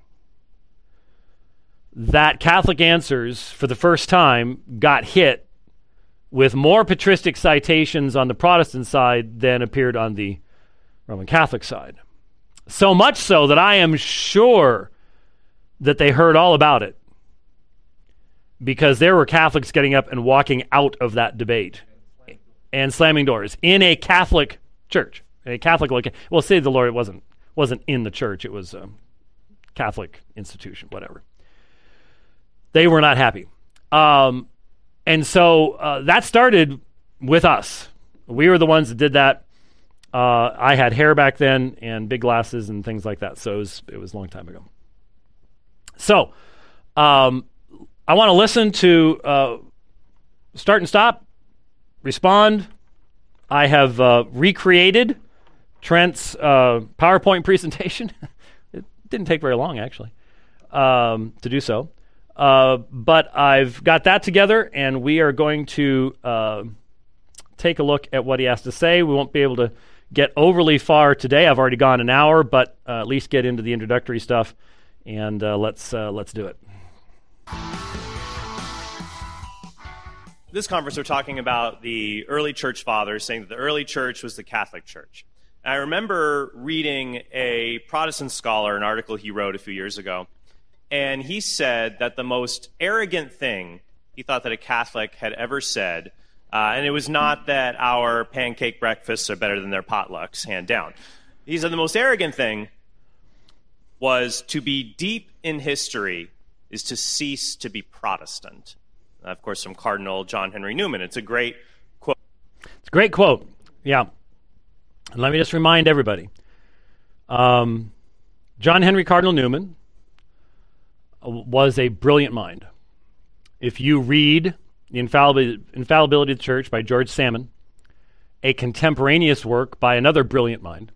that Catholic Answers, for the first time, got hit with more patristic citations on the Protestant side than appeared on the Roman Catholic side. So much so that I am sure that they heard all about it, because there were Catholics getting up and walking out of that debate and slamming doors in a Catholic church, a Catholic well, say the Lord, it wasn't in the church, it was a Catholic institution, whatever. They were not happy. And so that started with us. We were the ones that did that. I had hair back then and big glasses and things like that, so it was a long time ago. So I want to listen to Start and Stop, respond. I have recreated Trent's PowerPoint presentation. It didn't take very long, actually, to do so. But I've got that together, and we are going to take a look at what he has to say. We won't be able to get overly far today. I've already gone an hour, but at least get into the introductory stuff, and let's do it. This conference, we're talking about the early church fathers, saying that the early church was the Catholic Church. And I remember reading a Protestant scholar, an article he wrote a few years ago, and he said that the most arrogant thing he thought that a Catholic had ever said, and it was not that our pancake breakfasts are better than their potlucks, hand down. He said the most arrogant thing was to be deep in history is to cease to be Protestant. Of course, from Cardinal John Henry Newman. It's a great quote. It's a great quote, yeah. And let me just remind everybody. John Henry Cardinal Newman was a brilliant mind. If you read The Infallibility of the Church by George Salmon, a contemporaneous work by another brilliant mind,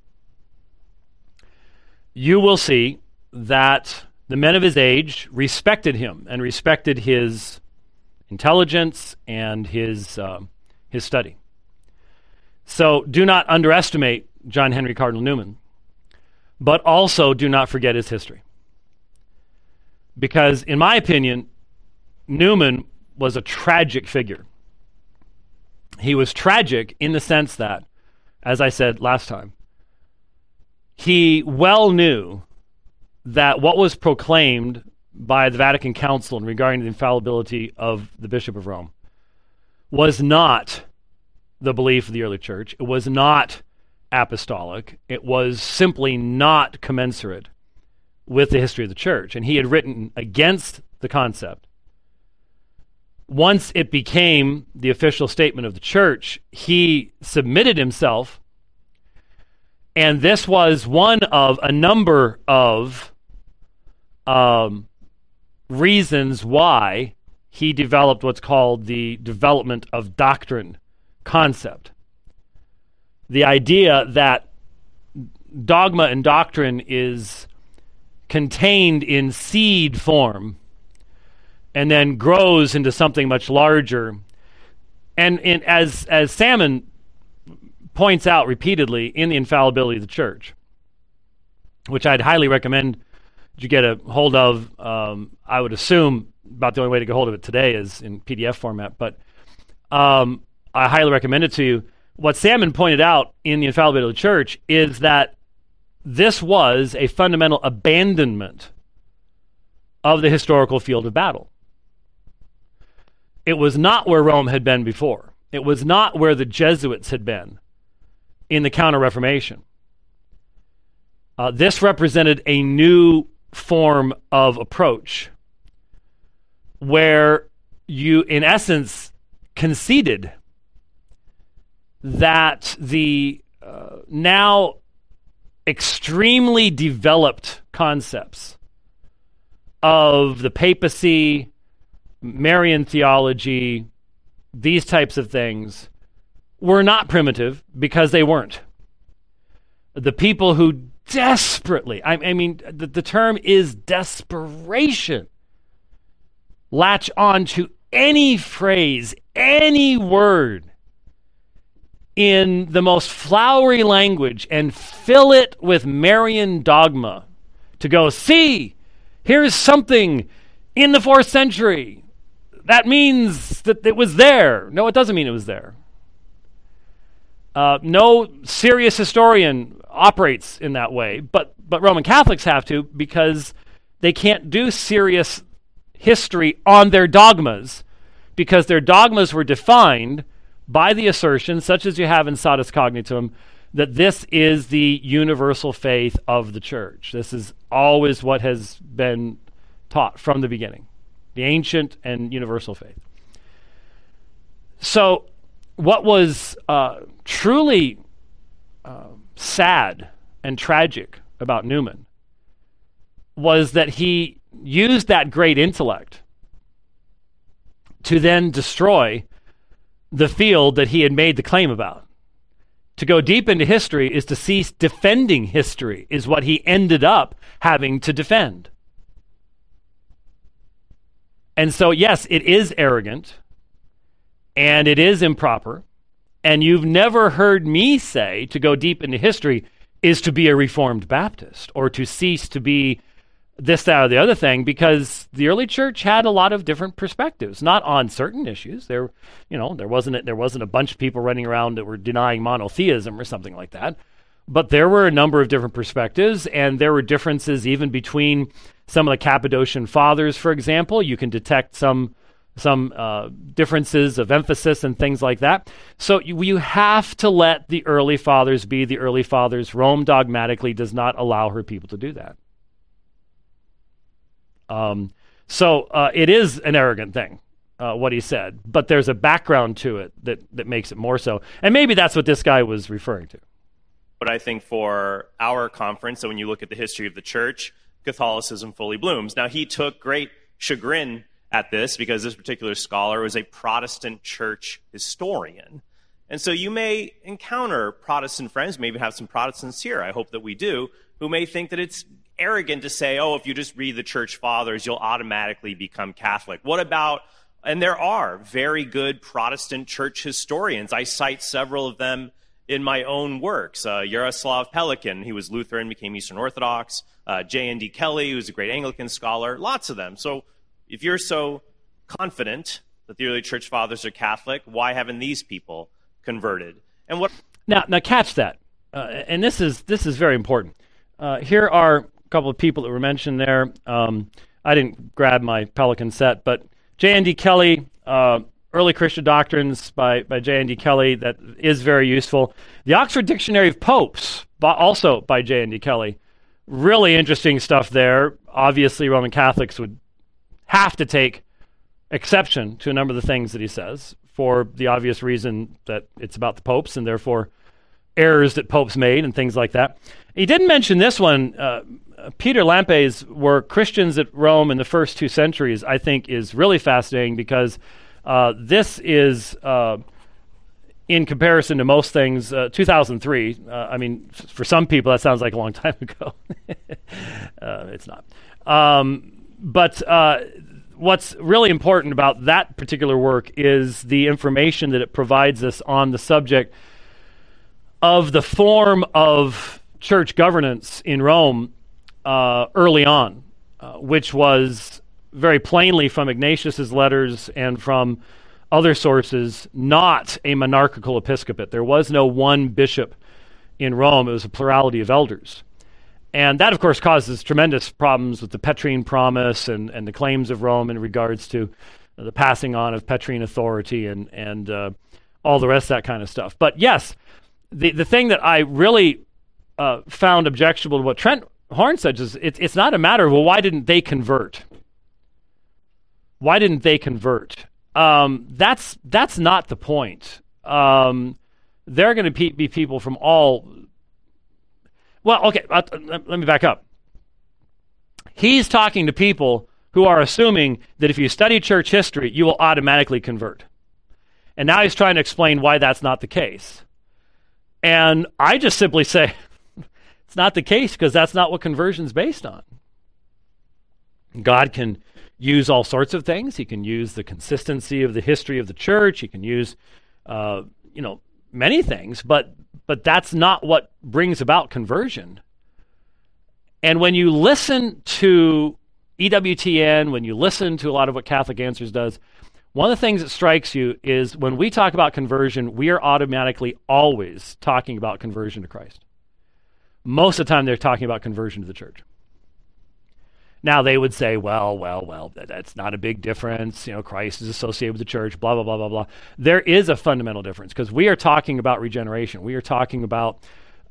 you will see that the men of his age respected him and respected his intelligence and his study. So do not underestimate John Henry Cardinal Newman, but also do not forget his history. Because, in my opinion, Newman was a tragic figure. He was tragic in the sense that, as I said last time, he well knew that what was proclaimed by the Vatican Council in regarding the infallibility of the Bishop of Rome was not the belief of the early church. It was not apostolic. It was simply not commensurate with the history of the church. And he had written against the concept. Once it became the official statement of the church, he submitted himself, and this was one of a number of reasons why he developed what's called the development of doctrine concept. The idea that dogma and doctrine is contained in seed form and then grows into something much larger. And as Salmon points out repeatedly in The Infallibility of the Church, which I'd highly recommend you get a hold of. I would assume about the only way to get hold of it today is in PDF format, but I highly recommend it to you. What Salmon pointed out in The Infallibility of the Church is that this was a fundamental abandonment of the historical field of battle. It was not where Rome had been before. It was not where the Jesuits had been in the Counter-Reformation. This represented a new form of approach where you, in essence, conceded that the now extremely developed concepts of the papacy, Marian theology, these types of things were not primitive because they weren't. The people who desperately, I mean, the term is desperation, latch on to any phrase, any word in the most flowery language and fill it with Marian dogma to go, see, here's something in the 4th century. That means that it was there. No, it doesn't mean it was there. No serious historian operates in that way, but Roman Catholics have to, because They can't do serious history on their dogmas because their dogmas were defined by the assertion, such as you have in Satis Cognitum, that this is the universal faith of the church. This is always what has been taught from the beginning, the ancient and universal faith. So what was truly sad and tragic about Newman was that he used that great intellect to then destroy the field that he had made the claim about. To go deep into history is to cease defending history, is what he ended up having to defend. And so, yes, it is arrogant, and it is improper, and you've never heard me say to go deep into history is to be a Reformed Baptist, or to cease to be this, that, or the other thing, because the early church had a lot of different perspectives, not on certain issues. There wasn't a bunch of people running around that were denying monotheism or something like that, but there were a number of different perspectives, and there were differences even between some of the Cappadocian fathers, for example. You can detect some differences of emphasis and things like that. So you have to let the early fathers be the early fathers. Rome dogmatically does not allow her people to do that. So it is an arrogant thing, what he said, but there's a background to it that makes it more so. And maybe that's what this guy was referring to. But I think for our conference, so when you look at the history of the church, Catholicism fully blooms. Now, he took great chagrin at this because this particular scholar was a Protestant church historian. And so you may encounter Protestant friends, maybe have some Protestants here, I hope that we do, who may think that it's arrogant to say, oh, if you just read the church fathers, you'll automatically become Catholic. What about, and there are very good Protestant church historians. I cite several of them in my own works. Jaroslav Pelikan, he was Lutheran, became Eastern Orthodox. J.N.D. Kelly, who's a great Anglican scholar, lots of them. So if you're so confident that the early church fathers are Catholic, why haven't these people converted? And what? Now catch that, and this is very important. Here are a couple of people that were mentioned there. I didn't grab my Pelikan set, but J.N.D. Kelly, Early Christian Doctrines by J.N.D. Kelly, that is very useful. The Oxford Dictionary of Popes, also by J.N.D. Kelly. Really interesting stuff there. Obviously, Roman Catholics would have to take exception to a number of the things that he says for the obvious reason that it's about the popes and therefore errors that popes made and things like that. He didn't mention this one. Peter Lampe's work, Christians at Rome in the first 2 centuries, I think is really fascinating because this is, in comparison to most things, 2003. I mean, for some people, that sounds like a long time ago. It's not. But what's really important about that particular work is the information that it provides us on the subject of the form of church governance in Rome early on, which was very plainly from Ignatius's letters and from other sources, not a monarchical episcopate. There was no one bishop in Rome. It was a plurality of elders. And that, of course, causes tremendous problems with the Petrine Promise and the claims of Rome in regards to the passing on of Petrine authority and all the rest of that kind of stuff. But yes, the thing that I really found objectionable to what Trent Horn said is it's not a matter of, well, why didn't they convert? Why didn't they convert? That's not the point. There are going to be people from all... Well, okay, let me back up. He's talking to people who are assuming that if you study church history, you will automatically convert. And now he's trying to explain why that's not the case. And I just simply say, it's not the case because that's not what conversion's based on. God can use all sorts of things. He can use the consistency of the history of the church. He can use, many things, but that's not what brings about conversion. And when you listen to EWTN, when you listen to a lot of what Catholic Answers does, one of the things that strikes you is when we talk about conversion, we are automatically always talking about conversion to Christ. Most of the time, they're talking about conversion to the church. Now they would say, well, that's not a big difference. Christ is associated with the church, blah, blah, blah, blah, blah. There is a fundamental difference because we are talking about regeneration. We are talking about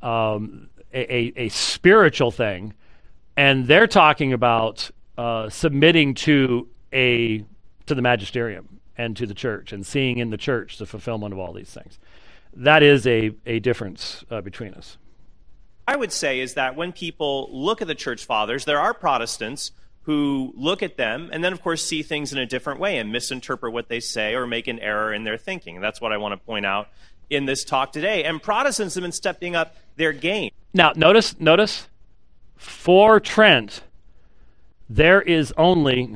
a spiritual thing, and they're talking about submitting to the magisterium and to the church and seeing in the church the fulfillment of all these things. That is a difference between us. I would say is that when people look at the church fathers, there are Protestants who look at them and then, of course, see things in a different way and misinterpret what they say or make an error in their thinking. And that's what I want to point out in this talk today. And Protestants have been stepping up their game. Now, notice, for Trent, there is only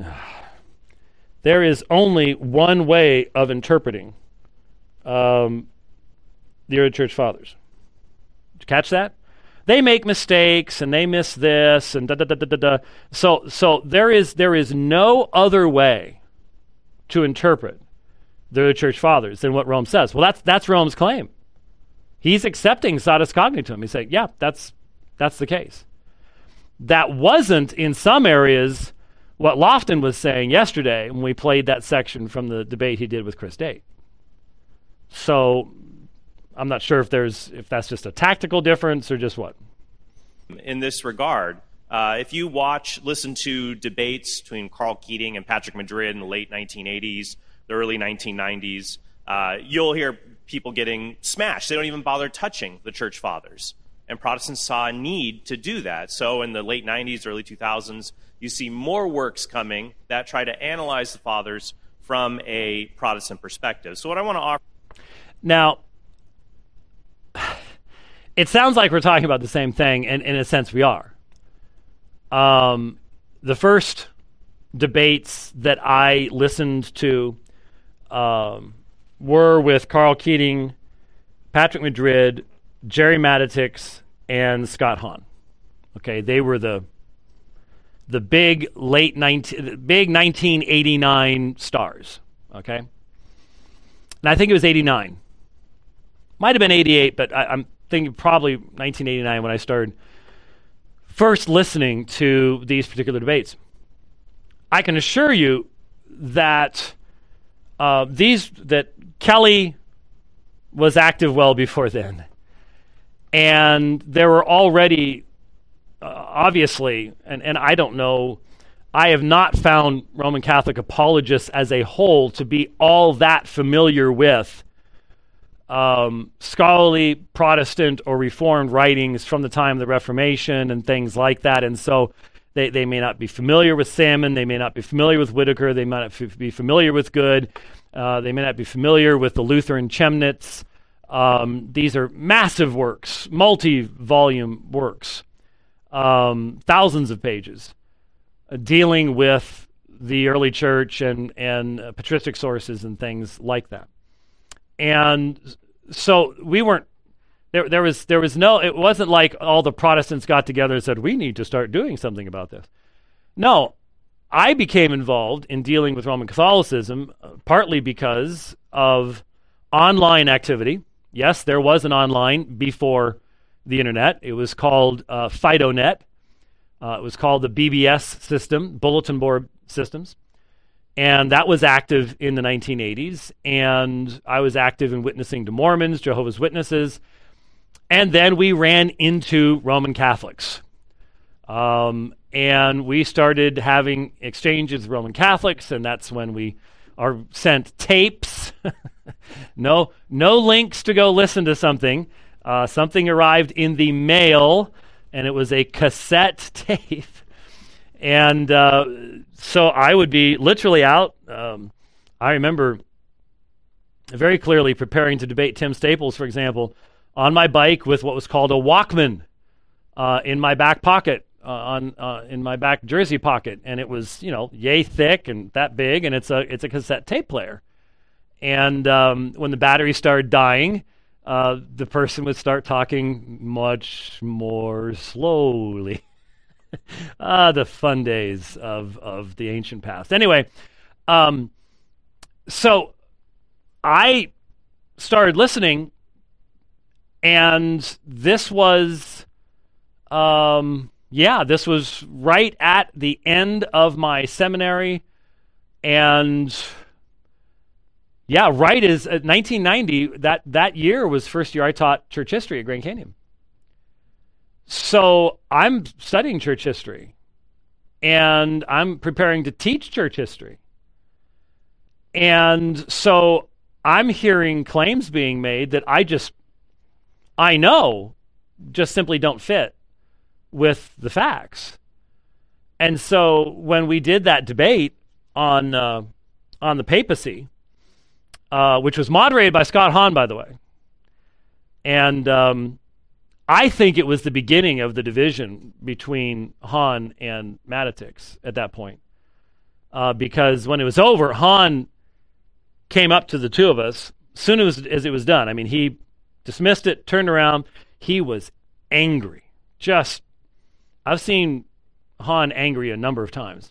one way of interpreting the early church fathers. Did you catch that? They make mistakes and they miss this and da da da da da. So there is no other way to interpret the early church fathers than what Rome says. Well, that's Rome's claim. He's accepting Satis Cognitum. He's saying, yeah, that's the case. That wasn't in some areas what Lofton was saying yesterday when we played that section from the debate he did with Chris Date. So I'm not sure if that's just a tactical difference or just what. In this regard, if you listen to debates between Carl Keating and Patrick Madrid in the late 1980s, the early 1990s, you'll hear people getting smashed. They don't even bother touching the church fathers. And Protestants saw a need to do that. So in the late 90s, early 2000s, you see more works coming that try to analyze the fathers from a Protestant perspective. So what I want to offer... Now, it sounds like we're talking about the same thing, and in a sense we are. The first debates that I listened to were with Carl Keating, Patrick Madrid, Jerry Matitix, and Scott Hahn. Okay, they were the big 1989 stars. Okay, and I think it was 89. Might have been 88, but I'm thinking probably 1989 when I started first listening to these particular debates. I can assure you that that Kelly was active well before then. And there were already, obviously, and I don't know, I have not found Roman Catholic apologists as a whole to be all that familiar with scholarly Protestant or Reformed writings from the time of the Reformation and things like that. And so they may not be familiar with Salmon, they may not be familiar with Whitaker, they might not be familiar with Good, they may not be familiar with the Lutheran Chemnitz. These are massive works, multi-volume works, thousands of pages, dealing with the early church and patristic sources and things like that. And so we weren't, there was no, it wasn't like all the Protestants got together and said, we need to start doing something about this. No, I became involved in dealing with Roman Catholicism partly because of online activity. Yes, there was an online before the internet. It was called FidoNet. It was called the BBS system, Bulletin Board Systems. And that was active in the 1980s. And I was active in witnessing to Mormons, Jehovah's Witnesses. And then we ran into Roman Catholics. And we started having exchanges with Roman Catholics, and that's when we are sent tapes. No links to go listen to something. Something arrived in the mail, and it was a cassette tape. And so I would be literally out. I remember very clearly preparing to debate Tim Staples, for example, on my bike with what was called a Walkman in my back pocket, in my back jersey pocket, and it was yay thick and that big, and it's a cassette tape player. And when the battery started dying, the person would start talking much more slowly. The fun days of the ancient past. Anyway, so I started listening, and this was, Yeah, this was right at the end of my seminary, and yeah, right as 1990, that year was first year I taught church history at Grand Canyon. So I'm studying church history, and I'm preparing to teach church history. And so I'm hearing claims being made that I know just simply don't fit with the facts. And so when we did that debate on the papacy, which was moderated by Scott Hahn, by the way, and I think it was the beginning of the division between Hahn and Matitix at that point, because when it was over, Hahn came up to the two of us soon as it was done. I mean, he dismissed it, turned around. He was angry. I've seen Hahn angry a number of times.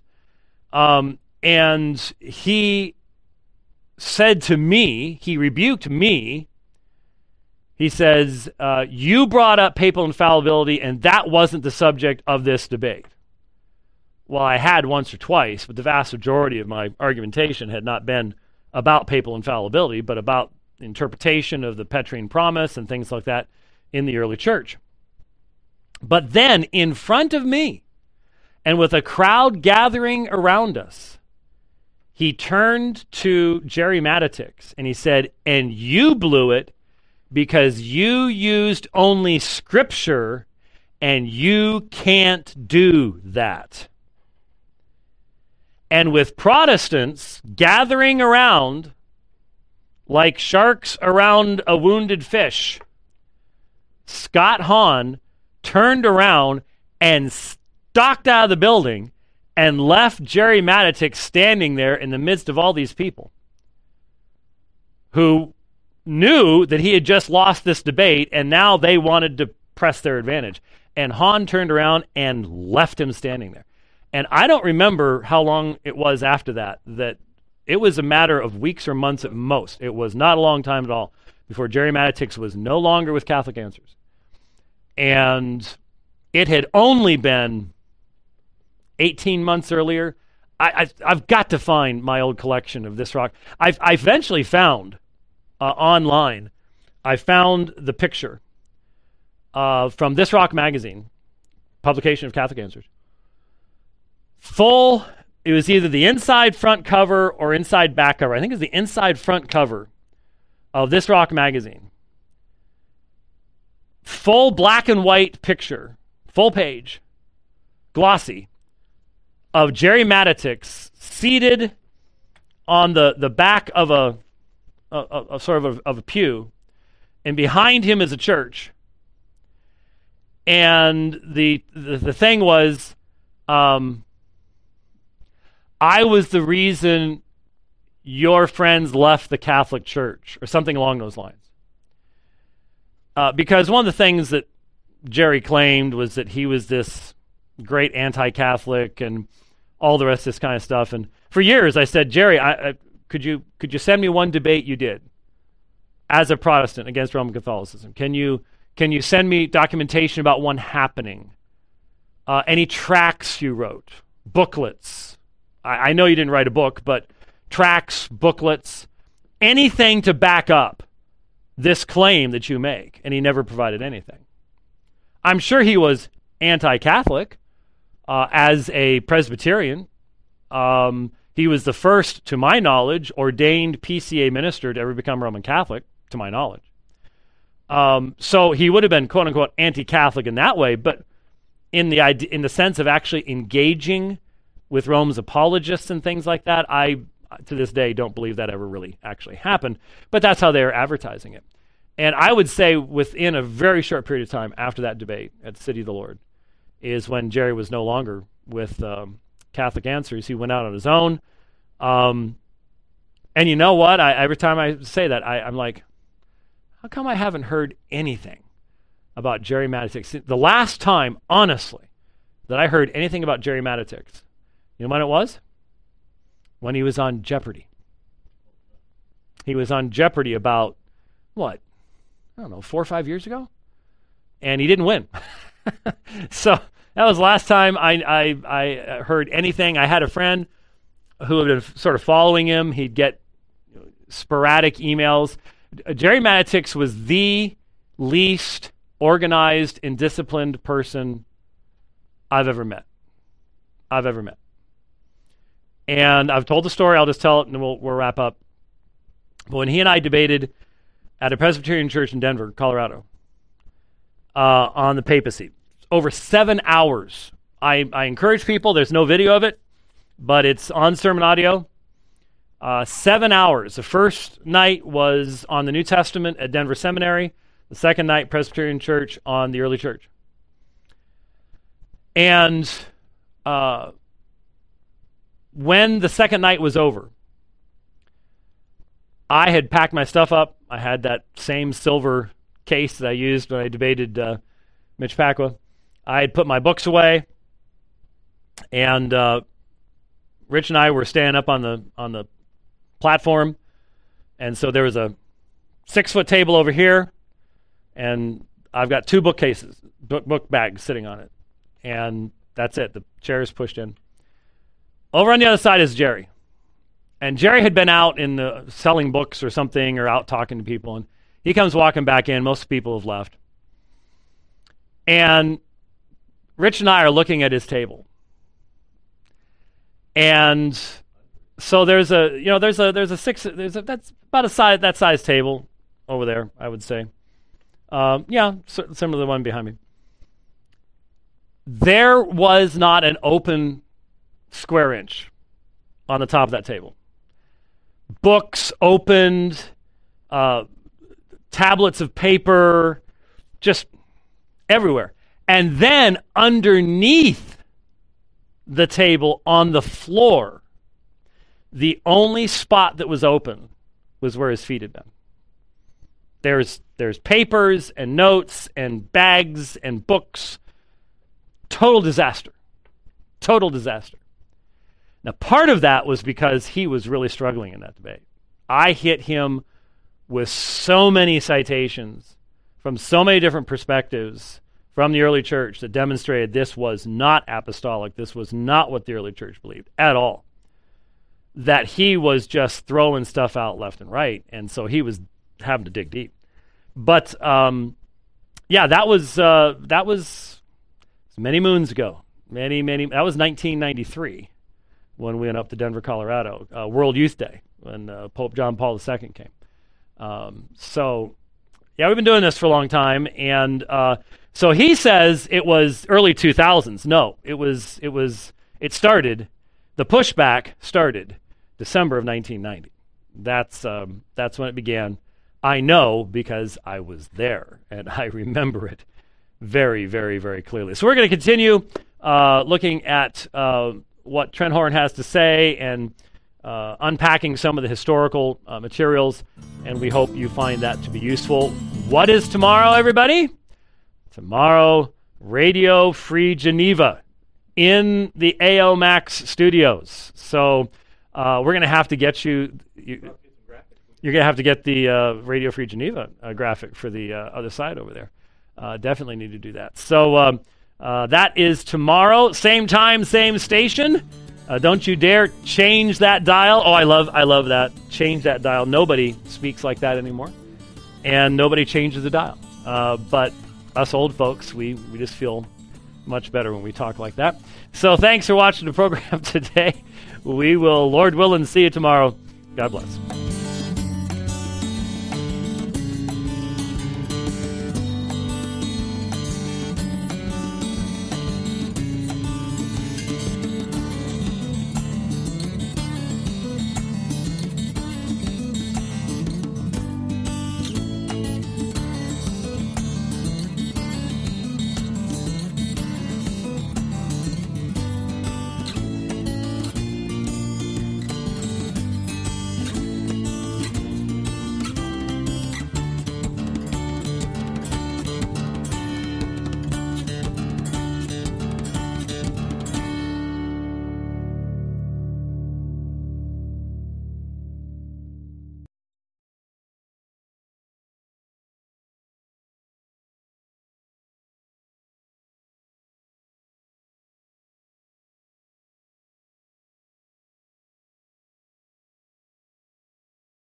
And he said to me, he rebuked me. He says, you brought up papal infallibility, and that wasn't the subject of this debate. Well, I had once or twice, but the vast majority of my argumentation had not been about papal infallibility, but about interpretation of the Petrine Promise and things like that in the early church. But then, in front of me, and with a crowd gathering around us, he turned to Jerry Matitix and he said, and you blew it because you used only Scripture, and you can't do that. And with Protestants gathering around like sharks around a wounded fish, Scott Hahn turned around and stalked out of the building and left Jerry Matitix standing there in the midst of all these people who knew that he had just lost this debate, and now they wanted to press their advantage. And Hahn turned around and left him standing there. And I don't remember how long it was after that it was a matter of weeks or months at most. It was not a long time at all before Jerry Matitix was no longer with Catholic Answers. And it had only been 18 months earlier. I've got to find my old collection of This Rock. I eventually found online, I found the picture from This Rock magazine, publication of Catholic Answers. Full, it was either the inside front cover or inside back cover. I think it was the inside front cover of This Rock magazine. Full black and white picture, full page, glossy, of Jerry Matitix seated on the back of a pew, and behind him is a church. And the thing was, I was the reason your friends left the Catholic Church, or something along those lines. Because one of the things that Jerry claimed was that he was this great anti-Catholic and all the rest of this kind of stuff. And for years I said, Jerry, could you send me one debate you did as a Protestant against Roman Catholicism? Can you send me documentation about one happening? Any tracts you wrote, booklets? I know you didn't write a book, but tracts, booklets, anything to back up this claim that you make. And he never provided anything. I'm sure he was anti-Catholic as a Presbyterian. He was the first, to my knowledge, ordained PCA minister to ever become Roman Catholic, to my knowledge. So he would have been, quote unquote, anti-Catholic in that way, but in the sense of actually engaging with Rome's apologists and things like that, I, to this day, don't believe that ever really actually happened. But that's how they were advertising it. And I would say within a very short period of time after that debate at City of the Lord is when Jerry was no longer with Catholic Answers. He went out on his own. And you know what? Every time I say that, I'm like, how come I haven't heard anything about Jerry Matitix? The last time, honestly, that I heard anything about Jerry Matitix, you know when it was? When he was on Jeopardy. He was on Jeopardy about, what? I don't know, 4 or 5 years ago? And he didn't win. So That was the last time I heard anything. I had a friend who had been sort of following him. He'd get sporadic emails. Jerry Matix was the least organized and disciplined person I've ever met. And I've told the story. I'll just tell it and we'll wrap up. But when he and I debated at a Presbyterian church in Denver, Colorado, on the papacy, over 7 hours. I encourage people, there's no video of it, but it's on sermon audio. 7 hours. The first night was on the New Testament at Denver Seminary. The second night, Presbyterian Church on the early church. And when the second night was over, I had packed my stuff up. I had that same silver case that I used when I debated Mitch Pacwa. I had put my books away, and Rich and I were standing up on the platform, and so there was a 6-foot table over here, and I've got 2 bookcases, book bags sitting on it, and that's it. The chair is pushed in. Over on the other side is Jerry, and Jerry had been out selling books or something, or out talking to people, and he comes walking back in. Most people have left, and Rich and I are looking at his table, and so that's about that size table over there, I would say. Similar to the one behind me. There was not an open square inch on the top of that table. Books opened, tablets of paper, just everywhere. And then underneath the table on the floor, the only spot that was open was where his feet had been. There's papers and notes and bags and books. Total disaster. Total disaster. Now, part of that was because he was really struggling in that debate. I hit him with so many citations from so many different perspectives from the early church that demonstrated this was not apostolic, this was not what the early church believed at all, that he was just throwing stuff out left and right, and so he was having to dig deep. But that was many moons ago. That was 1993 when we went up to Denver, Colorado, World Youth Day, when Pope John Paul II came. We've been doing this for a long time, and so he says it was early 2000s. No, it started, the pushback started December of 1990. That's when it began. I know because I was there, and I remember it very, very, very clearly. So we're going to continue looking at what Trent Horn has to say and unpacking some of the historical materials, and we hope you find that to be useful. What is tomorrow, everybody? Tomorrow, Radio Free Geneva in the AO Max studios. So we're going to have to get you're going to have to get the Radio Free Geneva graphic for the other side over there. Definitely need to do that. So that is tomorrow, same time, same station. Don't you dare change that dial. Oh, I love that. Change that dial. Nobody speaks like that anymore, and nobody changes the dial. But us old folks, we just feel much better when we talk like that. So thanks for watching the program today. We will, Lord willing, see you tomorrow. God bless.